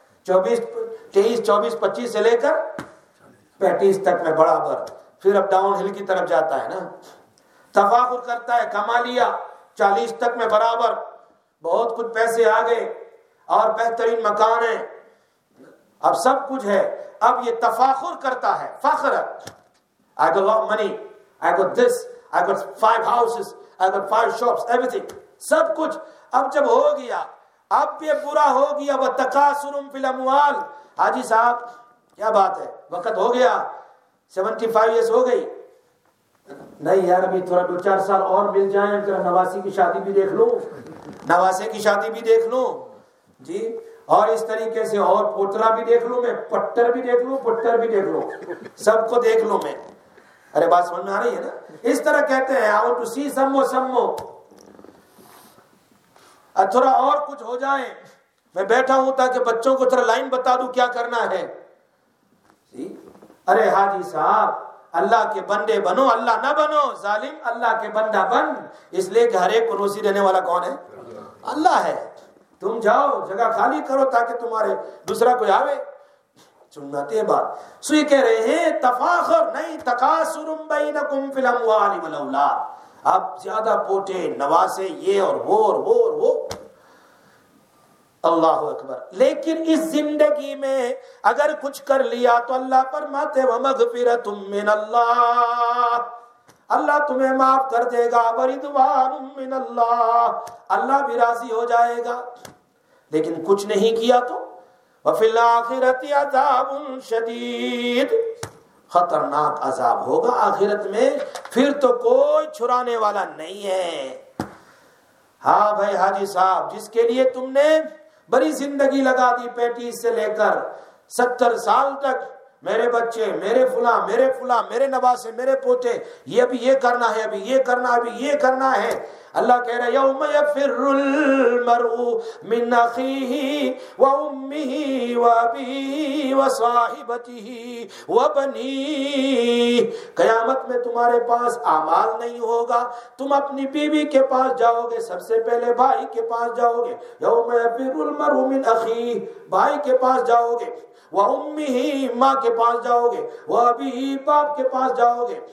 24 سے لے کر 35 تک میں برابر، پھر اب ڈاؤن ہل کی طرف جاتا ہے نا، تفاخر کرتا ہے، کما لیا 40 تک میں برابر، بہت کچھ پیسے آ گئے اور بہترین مکان ہے، اب سب کچھ ہے، اب یہ تفاخر کرتا ہے، فخر، I got a lot of money, I got this, I got 5 houses, I got 5 shops, everything، سب کچھ اب جب ہو گیا، اب یہ برا ہو گیا، وَتَكَاثُرٌ فِي الْأَمْوَالِ۔ حاجی صاحب کیا بات ہے، وقت ہو گیا، 75 ایئرس ہو گئی، نہیں یار ابھی تھوڑا 2-4 سال اور مل جائیں، پھر نواسی کی شادی بھی دیکھ لوں، نواسے کی شادی بھی دیکھ لوں جی، اور اس طریقے سے اور پوترا بھی دیکھ لوں میں، پٹر بھی دیکھ لوں، پٹر بھی دیکھ لوں، سب کو دیکھ لوں میں۔ ارے بات سمجھ میں آ رہی ہے نا؟ اس طرح کہتے ہیں I want to see some more، تھوڑا اور کچھ ہو جائیں، میں بیٹھا ہوں تاکہ بچوں کو تھوڑا لائن بتا دوں کیا کرنا ہے۔ ارے حاجی صاحب اللہ کے بندے بنو، اللہ نہ بنو ظالم، اللہ کے بندہ بن، اس لیے کہ ہر ایک کو روزی دینے والا کون ہے؟ اللہ ہے۔ تم جاؤ جگہ خالی کرو تاکہ تمہارے دوسرا کوئی آوے۔ سناتے ہیں بات، سو یہ کہہ رہے ہیں تفاخر نہیں، تکاثر بینکم فی الاموال والاولاد، اب زیادہ پوتے نواسے، یہ اور وہ اور وہ اور وہ، اللہ اکبر۔ لیکن اس زندگی میں اگر کچھ کر لیا تو اللہ فرماتے وَمَغْفِرَةٌ مِّنَ اللَّهِ، اللہ تمہیں معاف کر دے گا، وَرِضْوَانٌ مِّنَ اللَّهِ، اللہ بھی راضی ہو جائے گا۔ لیکن کچھ نہیں کیا تو وَفِي الْآخِرَةِ عَذَابٌ شَدِيدٌ، خطرناک عذاب ہوگا آخرت میں، پھر تو کوئی چھڑانے والا نہیں ہے۔ ہاں بھائی حاجی صاحب، جس کے لیے تم نے بڑی زندگی لگا دی 35 سے لے کر 70 سال تک، میرے بچے، میرے فلاں، میرے فلاں، میرے نواسے، میرے پوتے، یہ ابھی یہ کرنا ہے، ابھی یہ کرنا، ابھی یہ کرنا ہے، اللہ کہہ رہا ہے یوم یفر المرء من اخیہ وامہ وابیہ وصاحبتہ وبنیہ، قیامت میں تمہارے پاس اعمال نہیں ہوگا، تم اپنی بیوی کے پاس جاؤ گے، سب سے پہلے بھائی کے پاس جاؤ گے، یوم یفر المرء من اخیہ، بھائی کے پاس جاؤ گے، وامہ ماں کے پاس جاؤ گے، وابیہ باپ کے پاس جاؤ گے،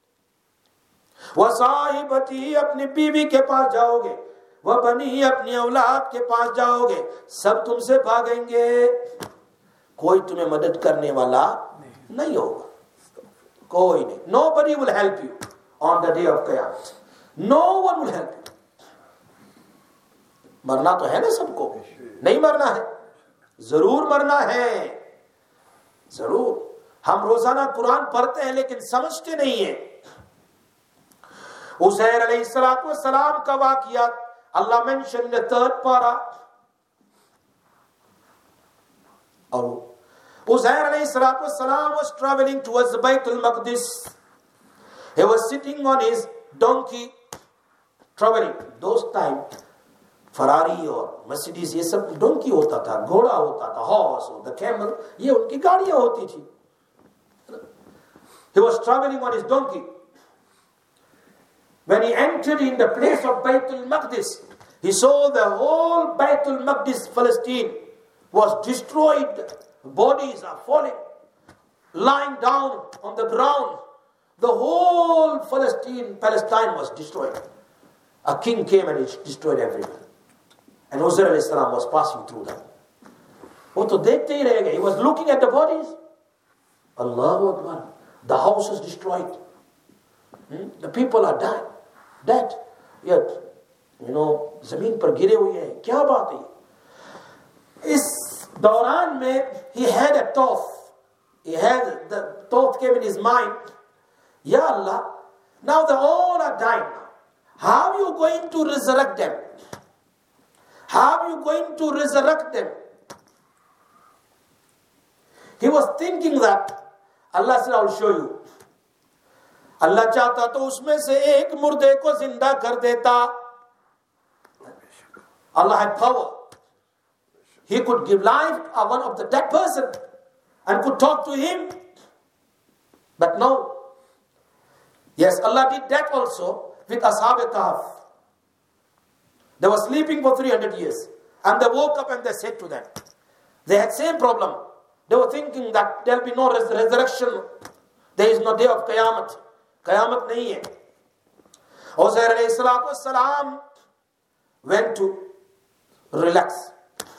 وصاحبتی اپنی بیوی کے پاس جاؤ گے، وبنی اپنی اولاد کے پاس جاؤ گے، سب تم سے بھاگیں گے، کوئی تمہیں مدد کرنے والا نہیں ہوگا، کوئی نہیں۔ Nobody will help you on the day of Qiyamah. No one will help you. مرنا تو ہے نا سب کو، نہیں مرنا ہے؟ ضرور مرنا ہے، ضرور۔ ہم روزانہ قرآن پڑھتے ہیں لیکن سمجھتے نہیں ہیں۔ उज़ैर अलैहिस्सलाम का वाक़िया Allah mentioned in the third para. Uzair alayhi salatu wassalam was traveling towards the Baytul Maqdis. He was sitting on his donkey, traveling. Those time, Ferrari or Mercedes, ये सब donkey होता था, घोड़ा होता था, horse or the camel, ये उनकी गाड़ियां होती थी. He was traveling on his donkey. When he entered in the place of Baytul Maqdis, he saw the whole Baytul Maqdis, Palestine, was destroyed. Bodies are falling, lying down on the ground. The whole Palestine was destroyed. A king came and he destroyed everything. And Uzair alayhi salam was passing through that. He was looking at the bodies. Allahu Akbar. The house is destroyed. The people are dead. Yet, जमीन पर गिरे हुए हैं. क्या बात है? इस दौरान में he had a thought. The thought came in his mind. Ya Allah, now they all are dying now. How are you going to resurrect them? How are you going to resurrect them? He was thinking that. Allah said, I will show you. Allah चाहता तो उसमें से एक मुर्दे को जिंदा कर देता. Allah had power. He could give life to one of the dead person and could talk to him. But no. Yes, Allah did that also with Ashab Kahf. They were sleeping for 300 years. And they woke up and they said to them. They had same problem. They were thinking that there will be no resurrection. There is no day of Qiyamah. Qiyamah nahi hai. Uzair alayhi salatu wassalam went to relax.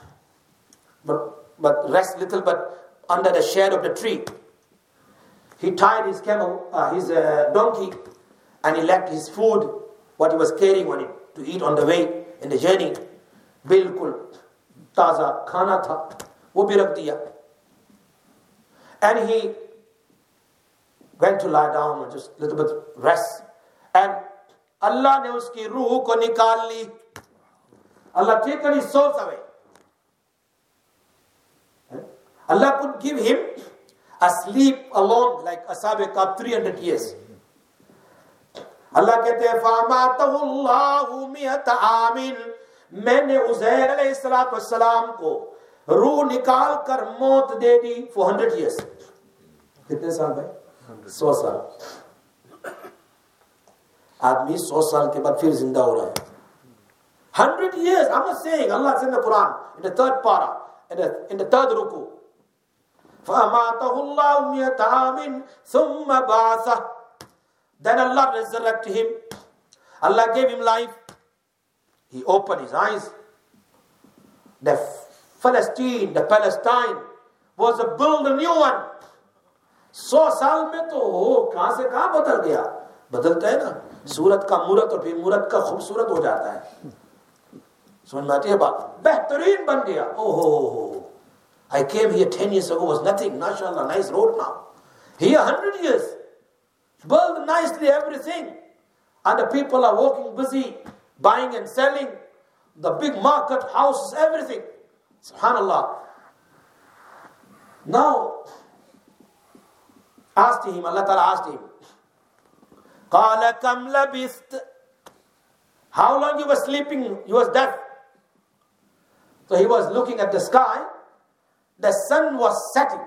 But rest little bit under the shade of the tree. He tied his donkey, and he left his food, what he was carrying on it, to eat on the way, in the journey. Bilkul taza khana tha, wo bhi rakh diya. And he went to lie down and just little bit rest. And Allah ne uski ruh ko nikal li. Allah taken his soul away. Allah could give him a sleep alone like Ashab Kahf 300 years. Allah कहते हैं فَأَمَاتَهُ اللَّهُ مِئَةَ عَامٍ. मैंने उज़ैर अलैहिस्सलाम को रूह निकाल कर मौत दे दी for 100 years. कितने साल भाई? 100 साल. आदमी 100 साल के बाद फिर जिंदा हो रहा है. 100 years. I'm not saying. Allah says in the Quran, in the third para, in the third ruku. فَأَمَاتَهُ اللَّهُ مِئَةَ عَامٍ ثُمَّ بَعَثَهُ. Then Allah resurrected him. Allah gave him life. He opened his eyes. The Palestine was built a new one. 100 साल में तो कहां से कहां बदल गया. बदलता है ना. सूरत का मूरत और फिर मूरत का खूबसूरत हो जाता है. समझ में आती है बात. बेहतरीन बन गया. ओहो, I came here 10 years ago, was nothing. MashaAllah, nice road now. Here 100 years. Built nicely everything. And the people are walking busy, buying and selling. The big market, houses, everything. SubhanAllah. Now, asked him, Allah Ta'ala asked him, قَالَ كَمْ لَبِثْتَ. How long you were sleeping? You was deaf. So he was looking at the sky. The sun was setting.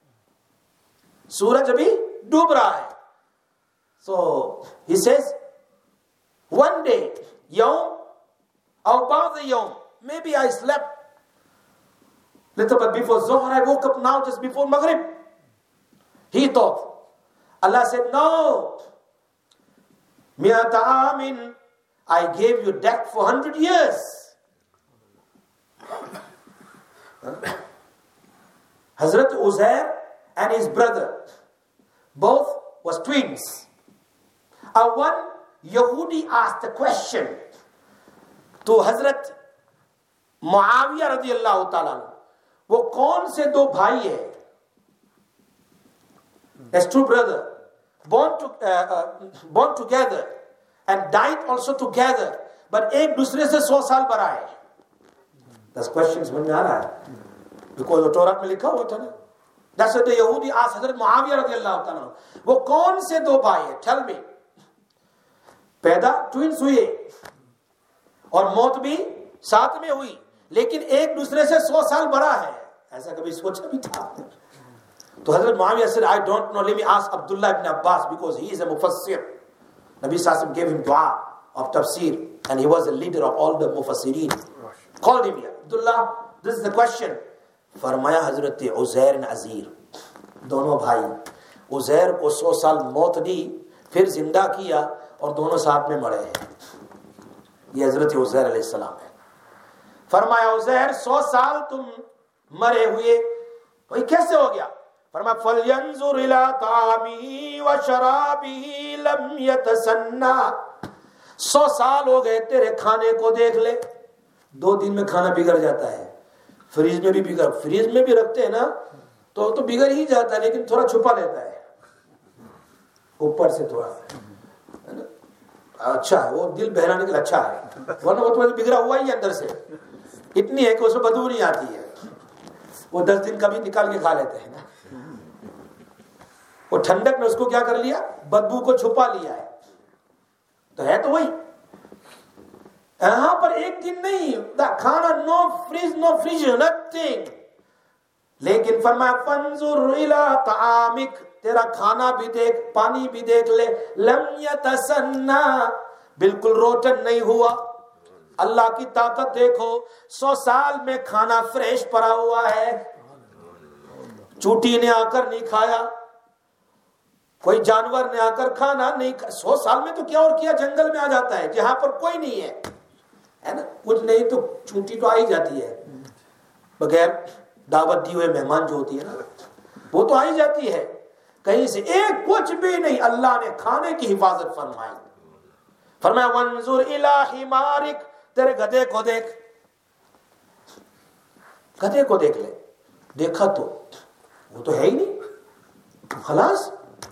सूरज अभी डूब रहा है. So he says, one day, yawm, or about the yawm, maybe I slept little bit before Zohar, I woke up now just before Maghrib. He thought. Allah said, no. Mi'ata amin, I gave you death for 100 years. Hazrat Uzair and his brother, both was twins. One Yahudi asked a question to Hazrat Muawiyah radiyallahu ta'ala. वो कौन से दो भाई है? There's two brothers born together. and died also together, but ایک دوسرے سے 100 سال بڑا ہے. That's question سمجھ میں آ رہا ہے, because تورات میں لکھا ہوا تھا نا. That's what the Yahudi asked حضرت معاویہ رضی اللہ تعالیٰ, وہ کون سے دو بھائی ہیں, tell me. پیدا ٹوینس ہوئے اور موت بھی ساتھ میں ہوئی, لیکن ایک دوسرے سے 100 سال بڑا ہے. ایسا کبھی سوچا بھی تھا؟ تو حضرت معاویہ said, I don't know, let me ask Abdullah ibn Abbas, because he is a mufassir. Nabi Sallallahu gave him dua of tafsir, and he was the leader of all the mufassirin. Called him here, Abdullah, this is the question. فرمایا حضرت عزیر عزیر, دونوں بھائی, عزیر کو 100 سال موت دی, پھر زندہ کیا, اور دونوں ساتھ میں مرے ہیں. یہ حضرت عزیر علیہ السلام ہے. فرمایا عزیر 100 سال تم مرے ہوئے, وہی کیسے ہو گیا؟ فرمایا فَلْيَنْظُرْ إِلَىٰ طَعَامِهِ وَشَرَابِهِ لَمْ يَتَسَنَّىٰ. 100 سال ہو گئے, تیرے کھانے کو دیکھ لے, 2 دن میں کھانا بگڑ جاتا ہے. فریج میں بھی بگڑ, فریج میں بھی رکھتے ہیں نا تو بگڑ ہی جاتا ہے, لیکن تھوڑا چھپا لیتا ہے اوپر سے تھوڑا, اچھا ہے وہ دل بہلانے کے لیے اچھا ہے, ورنہ وہ تو بگڑا ہوا ہی اندر سے اتنی ہے کہ اس میں بدبو نہیں آتی ہے. وہ 10 دن کا بھی نکال کے کھا لیتے ہیں نا. وہ ٹھنڈک نے اس کو کیا کر لیا, بدبو کو چھپا لیا ہے. تو ہے تو وہی. یہاں پر ایک دن نہیں, کھانا نو فریج نتھنگ. لیکن فرمایا فانظر الی طعامک, تیرا کھانا بھی دیکھ, پانی بھی دیکھ لے, لم یتسنى, بالکل روٹن نہیں ہوا. اللہ کی طاقت دیکھو, 100 سال میں کھانا فریش پڑا ہوا ہے, چوٹی نے آ کر نہیں کھایا, کوئی جانور نے آ کر کھانا نہیں. 100 سال میں تو کیا اور کیا جنگل میں آ جاتا ہے جہاں پر کوئی نہیں ہے نا, کچھ نہیں تو چونٹی تو آ ہی جاتی ہے, بغیر دعوت دی ہوئے مہمان جو ہوتی ہے نا وہ تو آ ہی جاتی ہے کہیں سے. ایک کچھ بھی نہیں, اللہ نے کھانے کی حفاظت فرمائی. فرمایا وانظر الی حمارک, تیرے گدھے کو دیکھ, گدھے کو دیکھ لے. دیکھا تو وہ تو ہے ہی نہیں, خلاص.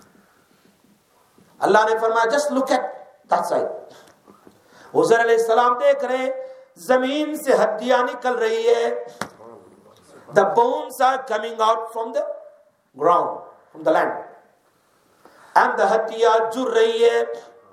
اللہ نے فرمایا just look at that side. حضور علیہ السلام دیکھ رہے ہیں زمین سے ہڈیاں نکل رہی ہے, the bones are coming out from the ground, from the land, and the ہڈیاں جڑ رہی ہے,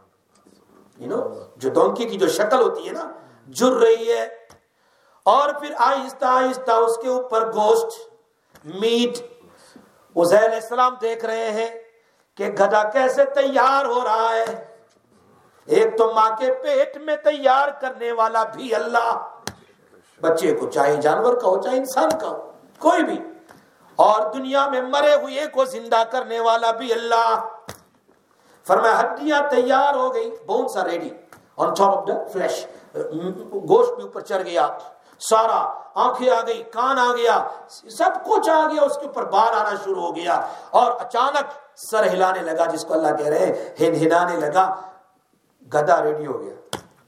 جو دونکی کی جو شکل ہوتی ہے نا جڑ رہی ہے, اور پھر آہستہ آہستہ اس کے اوپر گوشت, میٹ. حضور علیہ السلام دیکھ رہے ہیں کہ گدھا کیسے تیار ہو رہا ہے. ایک تو ماں کے پیٹ میں تیار کرنے والا بھی اللہ, بچے کو چاہے جانور کا ہو چاہے انسان کا ہو, کوئی بھی, اور دنیا میں مرے ہوئے کو زندہ کرنے والا بھی اللہ. فرمایا ہڈیاں تیار ہو گئی, bones are ready on top of the flesh, گوشت بھی اوپر چڑھ گیا سارا, آنکھیں آ گئی, کان آ گیا, سب کچھ آ گیا, اس کے اوپر بال آنا شروع ہو گیا, اور اچانک سر ہلانے لگا, جس کو اللہ کہہ رہے ہیں ہلانے لگا, گدھا ریڈی ہو گیا.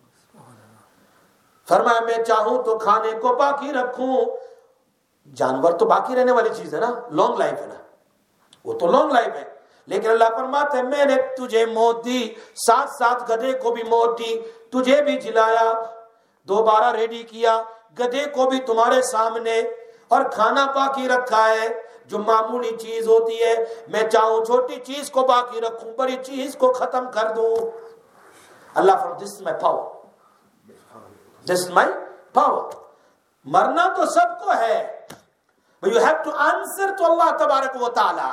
فرمایا میں چاہوں تو کھانے کو باقی رکھوں. جانور تو باقی رہنے والی چیز ہے نا, لانگ لائف ہے نا, وہ تو لانگ لائف ہے. لیکن اللہ فرماتا ہے میں نے تجھے موت دی, ساتھ ساتھ گدھے کو بھی موت دی, تجھے بھی جلایا, دوبارہ ریڈی کیا, گدھے کو بھی تمہارے سامنے, اور کھانا باقی رکھا ہے جو معمولی چیز ہوتی ہے. میں چاہوں چھوٹی چیز کو باقی رکھوں, بڑی چیز کو ختم کر دوں. اللہ فرماتا this is my power, this is my power. مرنا تو سب کو ہے, but you have to answer to Allah تبارک و تعالی.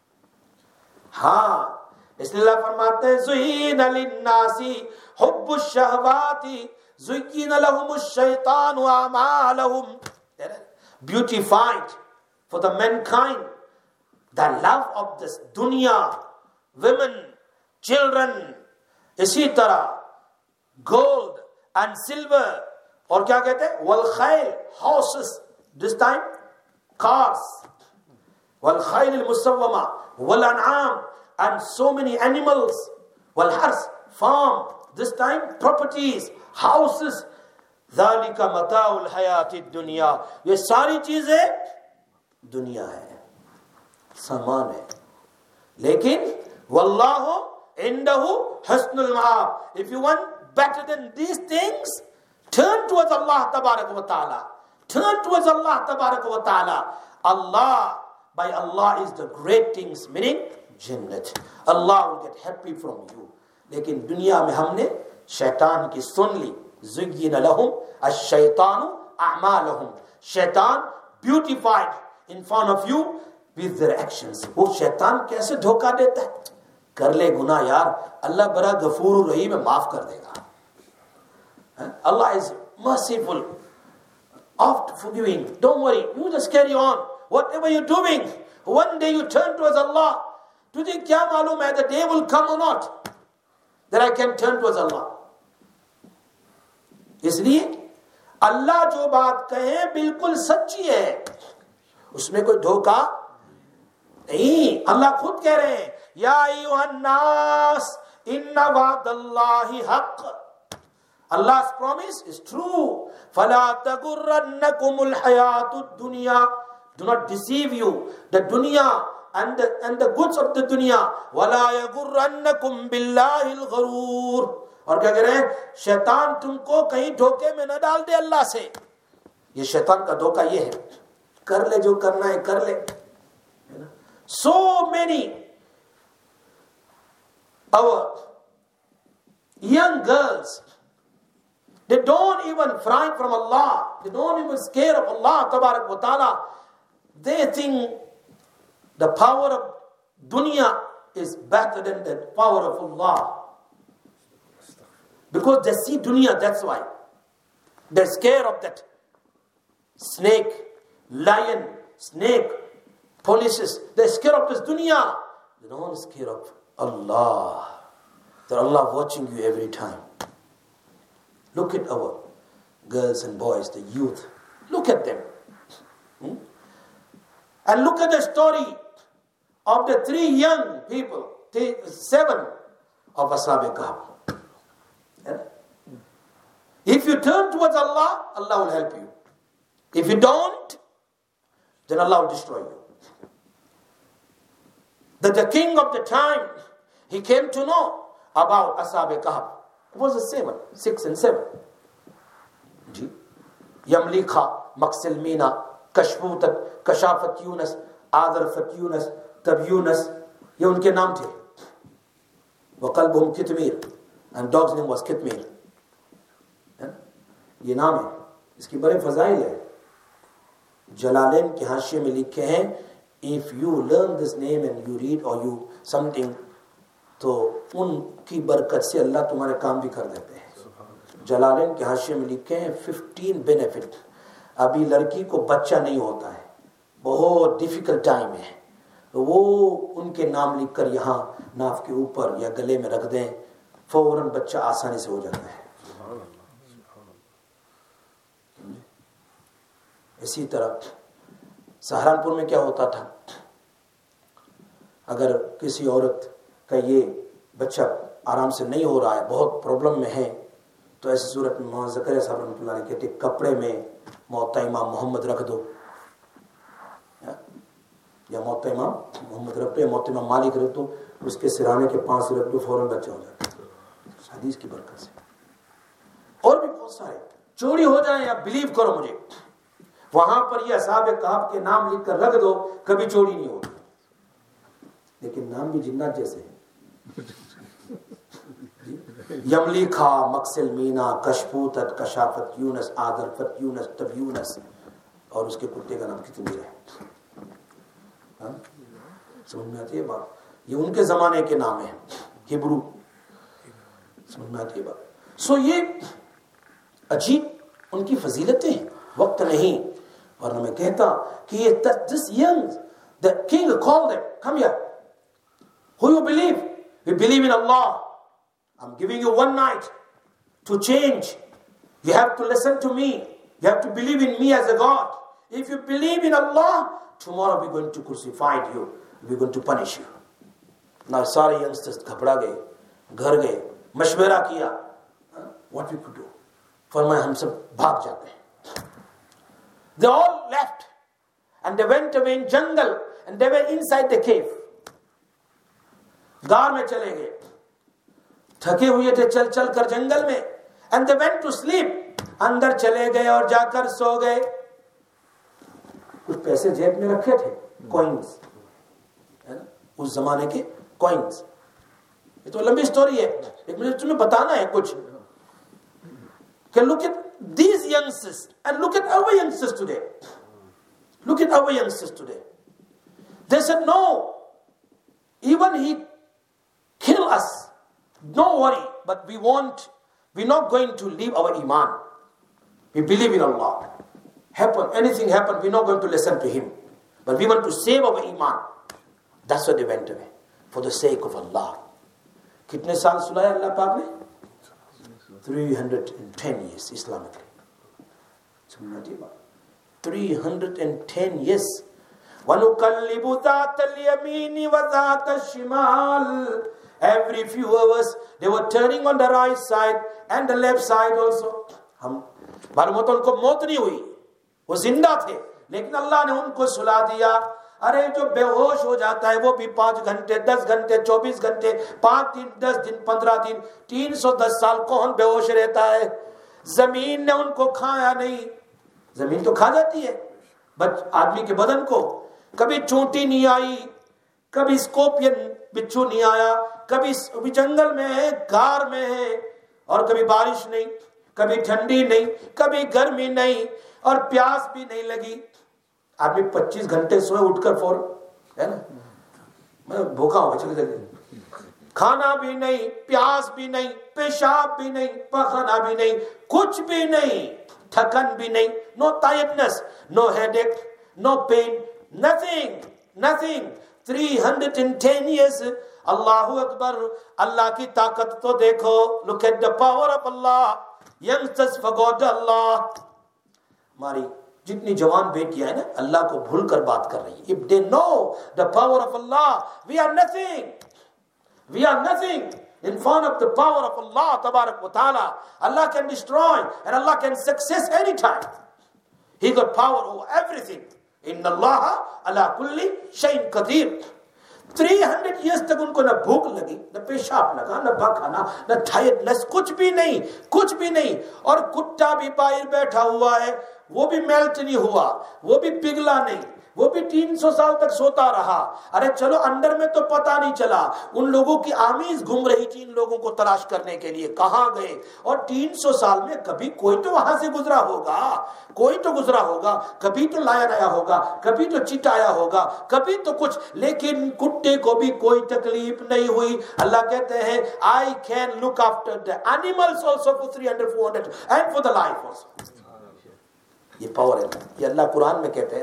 ہاں, اس لیے اللہ فرماتے ہیں زُيِّنَ لِلنَّاسِ حُبُّ الشَّهَوَاتِ زُيِّنَ لَهُمُ الشَّيْطَانُ أَعْمَالَهُمْ. Beautified for the mankind the love of this dunya, women, children, اسی طرح gold and silver, اور کیا کہتے ہیں والخیل, houses, this time cars, والخیل المسومہ, والانعام, and so many animals, والحرث, farm, this time properties, houses. ذالک متاع الحیات الدنیا, یہ ساری چیزیں دنیا ہے, سامان ہے. لیکن واللہ indahu husnul ma'ab. If you want better than these things, turn towards Allah tabarak wa ta'ala. Turn towards Allah tabarak wa ta'ala. Allah, by Allah is the great things, meaning Jannat. Allah will get happy from you. लेकिन दुनिया में हमने शैतान की सुन ली. ज़ुय्यिन लहुम अश-शैतानु अअमालहुम. शैतान beautified in front of you with their actions. वो शैतान कैसे धोखा देता है? कर ले गुनाह यार, अल्लाह बड़ा गफूर रहीम है, माफ कर देगा. Allah is merciful, oft forgiving. Don't worry, you just carry on. Whatever you're doing, one day you turn towards Allah. तुझे क्या मालूम है, the day will come or not that I can turn towards Allah. इसलिए अल्लाह जो बात कहे बिल्कुल सच्ची है, उसमें कोई धोखा नहीं. अल्लाह खुद कह रहे हैं, या अय्युहन्नास इन्ना वअदल्लाहि हक़. Allah's promise is true. فَلَا تَغُرَّنَّكُمُ الْحَيَاةُ الدُّنْيَا. Do not deceive you the dunya and the goods of the dunya. وَلَا يَغُرَّنَّكُمْ بِاللَّهِ الْغَرُورُ. اور کیا کہہ رہے ہیں؟ شیطان تم کو کہیں دھوکے میں نہ ڈال دے اللہ سے. یہ شیطان کا دھوکہ یہ ہے, کر لے جو کرنا ہے کر لے. So many our young girls, they don't even frighten from Allah. They don't even scare of Allah tabarak wa ta'ala. They think the power of dunya is better than the power of Allah. Because they see dunya, that's why. They're scared of that. Snake, lion, snake, polices. They're scared of this dunya. They don't scared of Allah. They're Allah watching you every time. Look at our girls and boys, the youth. Look at them. And look at the story of the 3 young people, 7 of Ashab Kahf. If you turn towards Allah, Allah will help you. If you don't, then Allah will destroy you. That the king of the time, he came to know about Ashab Kahf. It was a 7, 6 and 7. Yamlikha, Maksilmina, Kashfutat, Kashafat Yunus, Adarfat Yunus, Tab Yunus. ये उनके नाम थे. वक़ल्बुहुम कितमीर. And dog's name was Kitmir. ये नाम है, इसकी बड़े फजाइल है. जलालैन के हाशिये में लिखे हैं, if you learn this name and you read or you something, तो उनकी बरकत से अल्लाह तुम्हारे काम भी कर देते हैं. जलालैन के हाशिये में लिखे हैं 15 बेनिफिट. अभी लड़की को बच्चा नहीं होता है, बहुत डिफिकल्ट टाइम है, तो वो उनके नाम लिखकर यहाँ नाफ के ऊपर या गले में रख दें, फौरन बच्चा आसानी से हो जाता है. इसी तरह सहारनपुर में क्या होता था, अगर किसी औरत का ये बच्चा आराम से नहीं हो रहा है, बहुत प्रॉब्लम में है, तो ऐसी सूरत में मौलाना ज़करिया साहब रहमतुल्लाह अलैह कहते कपड़े में मौता इमाम मोहम्मद रख दो, या मौता इमाम मोहम्मद रख दो, या मौता इमाम मालिक रख दो, उसके सिराने के 5 रख दो, फौरन बच्चा हो जाता है हदीस की बरकत से. और भी बहुत सारे. चोरी हो जाए, या बिलीव करो मुझे, वहां पर ये असहाब कहफ के नाम लिख कर रख दो, कभी चोरी नहीं होगी. लेकिन नाम भी जिन्नात जैसे हैं. यमलीखा, मक्सिलमीना, कशफूतत, कशाफत यूनस, आदरफत यूनस, तब यूनस, और उसके कुत्ते का नाम कितमीर है. समझ में आती है बात? ये उनके जमाने के नाम है, हिब्रू. समझ में आती है बात? सो ये अजीब उनकी फजीलतें हैं. वक्त नहीं, वरना मैं कहता कि ये this young, the king called them, come here. Who you believe? We believe in Allah. I'm giving you one night to change. You have to listen to me. You have to believe in me as a God. If you believe in Allah, tomorrow we're going to crucify you. We're going to punish you. Now सारे youngsters घबरा गए, घर गए, मशवरा किया. What we could do? फरमाया हम सब भाग जाते हैं. They all left and they went away in jungle and they were inside the cave. गार में चले गए. تھکے ہوئے تھے چل چل کر جنگل میں. And they went to sleep. اندر چلے گئے اور جا کر سو گئے. کچھ پیسے جیب میں رکھے تھے, کوئنز, اس زمانے کے کوئنز. یہ تو لمبی سٹوری ہے, ایک مجھے تمہیں بتانا ہے کچھ کہ look at these youngsters and look at our youngsters today. Look at our youngsters today. They said no, even he kill us, no worry, but we're not going to leave our iman. We believe in Allah. Anything happen, we're not going to listen to him, but we want to save our iman. That's why they went away, for the sake of Allah. کتنے سال سلایا اللہ پاک نے؟ 310 years Islamically. 310 years. وَنُقَلِّبُ ذَاتَ الْيَمِينِ وَذَاتَ الشِّمَالِ. Every few hours they were turning on the right side and the left side also. ہم معلوم ہوتا ان کو موت نہیں ہوئی, وہ زندہ تھے, لیکن اللہ نے ان کو سلا دیا. ارے جو بے ہوش ہو جاتا ہے وہ بھی 5 گھنٹے 10 گھنٹے 24 گھنٹے 5 دن 10 دن 15 دن 310 سال کون بے ہوش رہتا ہے؟ زمین نے ان کو کھایا نہیں. زمین تو کھا جاتی ہے آدمی کے بدن کو. کبھی چونٹی نہیں آئی, کبھی اسکورپین بچھو نہیں آیا, کبھی جنگل میں ہے, غار میں ہے, اور کبھی بارش نہیں, کبھی ٹھنڈی نہیں, کبھی گرمی نہیں, اور پیاس بھی نہیں لگی. آدمی 25 گھنٹے سوئے اٹھ کر فوراً, ہے نا, میں بھوکا ہوں چلے چلے, کھانا بھی نہیں, پیاس بھی نہیں, پیشاب بھی نہیں, پخانا بھی نہیں, کچھ بھی نہیں, تھکن بھی نہیں, no tiredness, no headache, no pain, nothing. 310 years. اللہ اکبر, اللہ کی طاقت تو دیکھو. Look at the power of Allah. Youngsters forgot Allah. ہماری جتنی جوان بیٹیاں ہیں نا, اللہ کو بھول کر بات کر رہی ہیں. If they know the power of Allah, we are nothing. We are nothing in front of the power of Allah tabarak wa ta'ala. Allah can destroy and Allah can success anytime. He got power over everything. Inna Allah ala kulli shay'in qadir. 300 years تک ان کو نہ بھوک لگی, نہ پیشاب لگا, نہ پخانا, نہ ٹائرڈنس, کچھ بھی نہیں. اور کتا بھی باہر بیٹھا ہوا ہے, وہ بھی میلٹ نہیں ہوا, وہ بھی پگھلا نہیں, وہ بھی 300 سال تک سوتا رہا. ارے چلو اندر میں تو پتا نہیں چلا. ان لوگوں کی آمیز گھوم رہی تھی ان لوگوں کو تلاش کرنے کے لیے, کہاں گئے. اور 300 سال میں کبھی کوئی تو وہاں سے گزرا ہوگا, کبھی تو لائن آیا ہوگا, کبھی تو چیتا آیا ہوگا, کبھی تو کچھ, لیکن کتے کو بھی کوئی تکلیف نہیں ہوئی. اللہ کہتے ہیں I can look after the animals also for 300 400 and for the life also. یہ پاور ہے, یہ اللہ قرآن میں کہتے ہیں.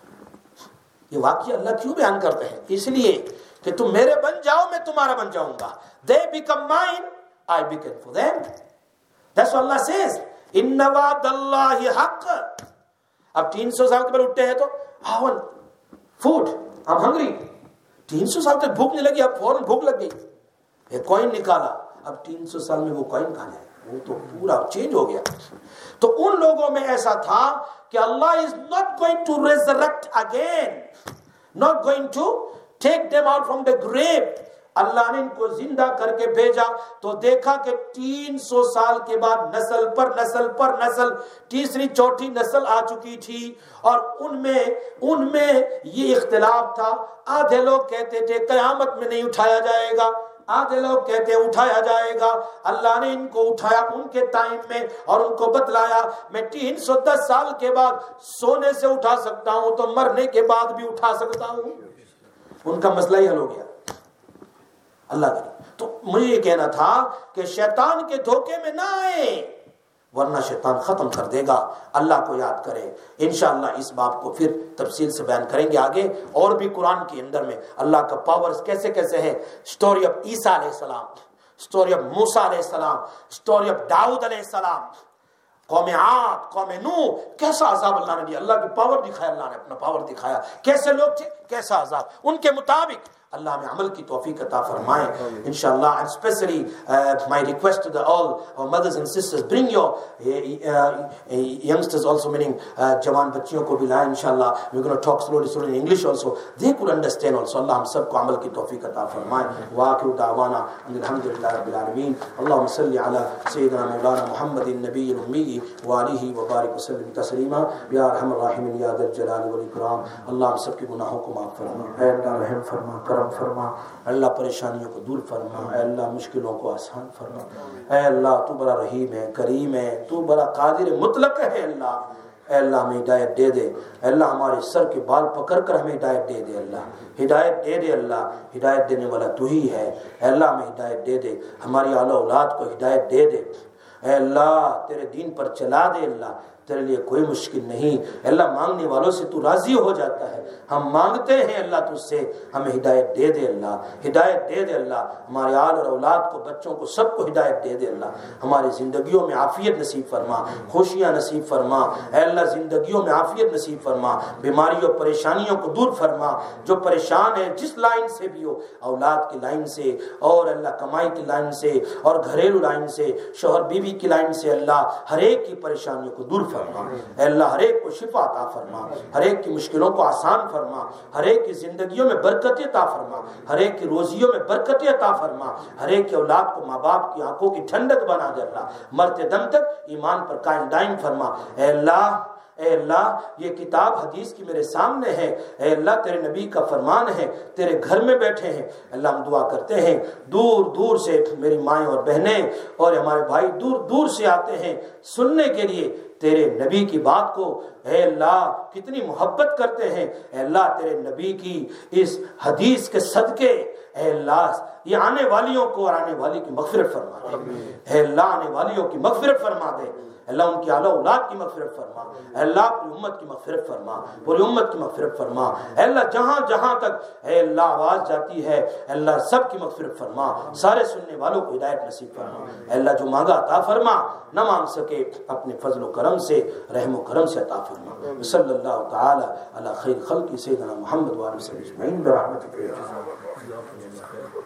یہ واقعہ اللہ کیوں بیان کرتے ہیں؟ اس لیے کہ تم میرے بن جاؤ, میں تمہارا بن جاؤں گا. They become mine, I become for them. That's what Allah says. إِنَّ وَعْدَ اللَّهِ حَقٌّ. اب 300 سال کے بعد اٹھتے ہیں تو ہاون فوڈ, I'm hungry. 300 سال تک بھوک نہیں لگی, اب فوراً بھوک لگ گئی. ایک کوئن نکالا, اب 300 سال میں وہ کوئن کہاں جائے, وہ تو پورا چینج ہو گیا. تو ان لوگوں میں ایسا تھا کہ اللہ is not going to resurrect again, not going to take them out from the grave. اللہ نے ان کو زندہ کر کے بھیجا تو دیکھا کہ 300 سال کے بعد نسل پر نسل تیسری چوتھی نسل آ چکی تھی. اور ان میں یہ اختلاف تھا. آدھے لوگ کہتے تھے قیامت میں نہیں اٹھایا جائے گا, آدھے لوگ کہتے ہیں اٹھایا جائے گا. اللہ نے ان کو اٹھایا ان کے ٹائم میں اور ان کو بتلایا میں 310 سال کے بعد سونے سے اٹھا سکتا ہوں تو مرنے کے بعد بھی اٹھا سکتا ہوں. ان کا مسئلہ ہی حل ہو گیا. اللہ کرے. تو مجھے یہ کہنا تھا کہ شیطان کے دھوکے میں نہ آئے, ورنہ شیطان ختم کر دے گا. اللہ کو یاد کرے. انشاءاللہ اس باب کو پھر تفصیل سے بیان کریں گے آگے. اور بھی قرآن کے اندر میں اللہ کا پاورز کیسے کیسے ہے. سٹوری آف عیسیٰ علیہ السلام, سٹوری آف موسیٰ علیہ السلام, سٹوری آف داؤد علیہ السلام, قوم عاد, قوم نوح, کیسا عذاب اللہ نے دیا. اللہ کی پاور دکھایا, اللہ نے اپنا پاور دکھایا. کیسے لوگ تھے, کیسا عذاب. ان کے مطابق اللہ ہمیں عمل کی توفیق عطا فرمائے انشاءاللہ. And especially my request to all our mothers and sisters, bring your youngsters also, meaning جوان بچیوں کو بھی لائیں انشاءاللہ. We're going to talk slowly in English also. They could understand also. اللہ ہم سب کو عمل کی توفیق عطا فرمائے. وآخر دعوانا الحمدللہ رب العالمین. اللهم صل على سيدنا مولانا محمد النبي الأمي وآله وبارك وسلم تسلیما یا ارحم الراحمین یا ذا الجلال والاکرام. اللہ ہم سب کے گناہوں کو معاف فرما. اے اللہ رحم فرما، کرم فرما. اللہ پریشانیوں کو دور فرما. اے اللہ مشکلوں کو آسان فرما. اے اللہ تو بڑا رحیم ہے، کریم ہے، تو بڑا قادر مطلق ہے. اللہ اے اللہ ہمیں ہدایت دے دے. اے اللہ ہمارے سر کے بال پکڑ کر ہمیں ہدایت دے دے. اللہ ہدایت دے دے. اللہ ہدایت دینے والا تو ہی ہے. اے اللہ ہمیں ہدایت دے دے. ہماری اعلی اولاد کو ہدایت دے دے. اے اللہ تیرے دین پر چلا دے. اللہ تیرے لیے کوئی مشکل نہیں. اللہ مانگنے والوں سے تو راضی ہو جاتا ہے. ہم مانگتے ہیں اللہ تجھ سے، ہمیں ہدایت دے دے. اللہ ہدایت دے دے. اللہ ہمارے آل اور اولاد کو، بچوں کو، سب کو ہدایت دے دے. اللہ ہماری زندگیوں میں عافیت نصیب فرما، خوشیاں نصیب فرما. اے اللہ زندگیوں میں عافیت نصیب فرما. بیماریوں پریشانیوں کو دور فرما. جو پریشان ہے جس لائن سے بھی ہو، اولاد کی لائن سے اور اللہ کمائی کی لائن سے اور گھریلو لائن سے، شوہر بیوی کی لائن سے، اللہ ہر ایک کی پریشانیوں کو دور فرما. اے اللہ ہر ایک کو شفا عطا فرما. ہر ایک کی مشکلوں کو آسان فرما. ہر ایک کی زندگیوں میں برکت عطا فرما. ہر ایک کی روزیوں میں برکت عطا فرما. ہر ایک کی اولاد کو ماں باپ کی آنکھوں کی ٹھنڈک بنا دے. اللہ مرتے دم تک ایمان پر قائم دائم فرما. اے اللہ اے اللہ یہ کتاب حدیث کی میرے سامنے ہے. اے اللہ تیرے نبی کا فرمان ہے، تیرے گھر میں بیٹھے ہیں. اللہ ہم دعا کرتے ہیں، دور دور سے میری مائیں اور بہنیں اور ہمارے بھائی دور دور سے آتے ہیں سننے کے لیے تیرے نبی کی بات کو. اے اللہ کتنی محبت کرتے ہیں. اے اللہ تیرے نبی کی اس حدیث کے صدقے اے اللہ یہ آنے والیوں کو اور آنے والی کی مغفرت فرما دے. اے اللہ آنے والیوں کی مغفرت فرما دے. اللہ ان کی اعلیٰ اولاد کی مغفرت فرما. اے اللہ پوری امت کی مغفرت فرما. پوری امت کی مغفرت فرما. اے اللہ جہاں جہاں تک اے اللہ آواز جاتی ہے اے اللہ سب کی مغفرت فرما. سارے سننے والوں کو ہدایت نصیب فرما. اے اللہ جو مانگا عطا فرما، نہ مانگ سکے اپنے فضل و کرم سے، رحم و کرم سے عطا فرما. صلی اللہ تعالی علی خیر خلق سیدنا محمد و آلہ وصحبہ اجمعین برحمتک.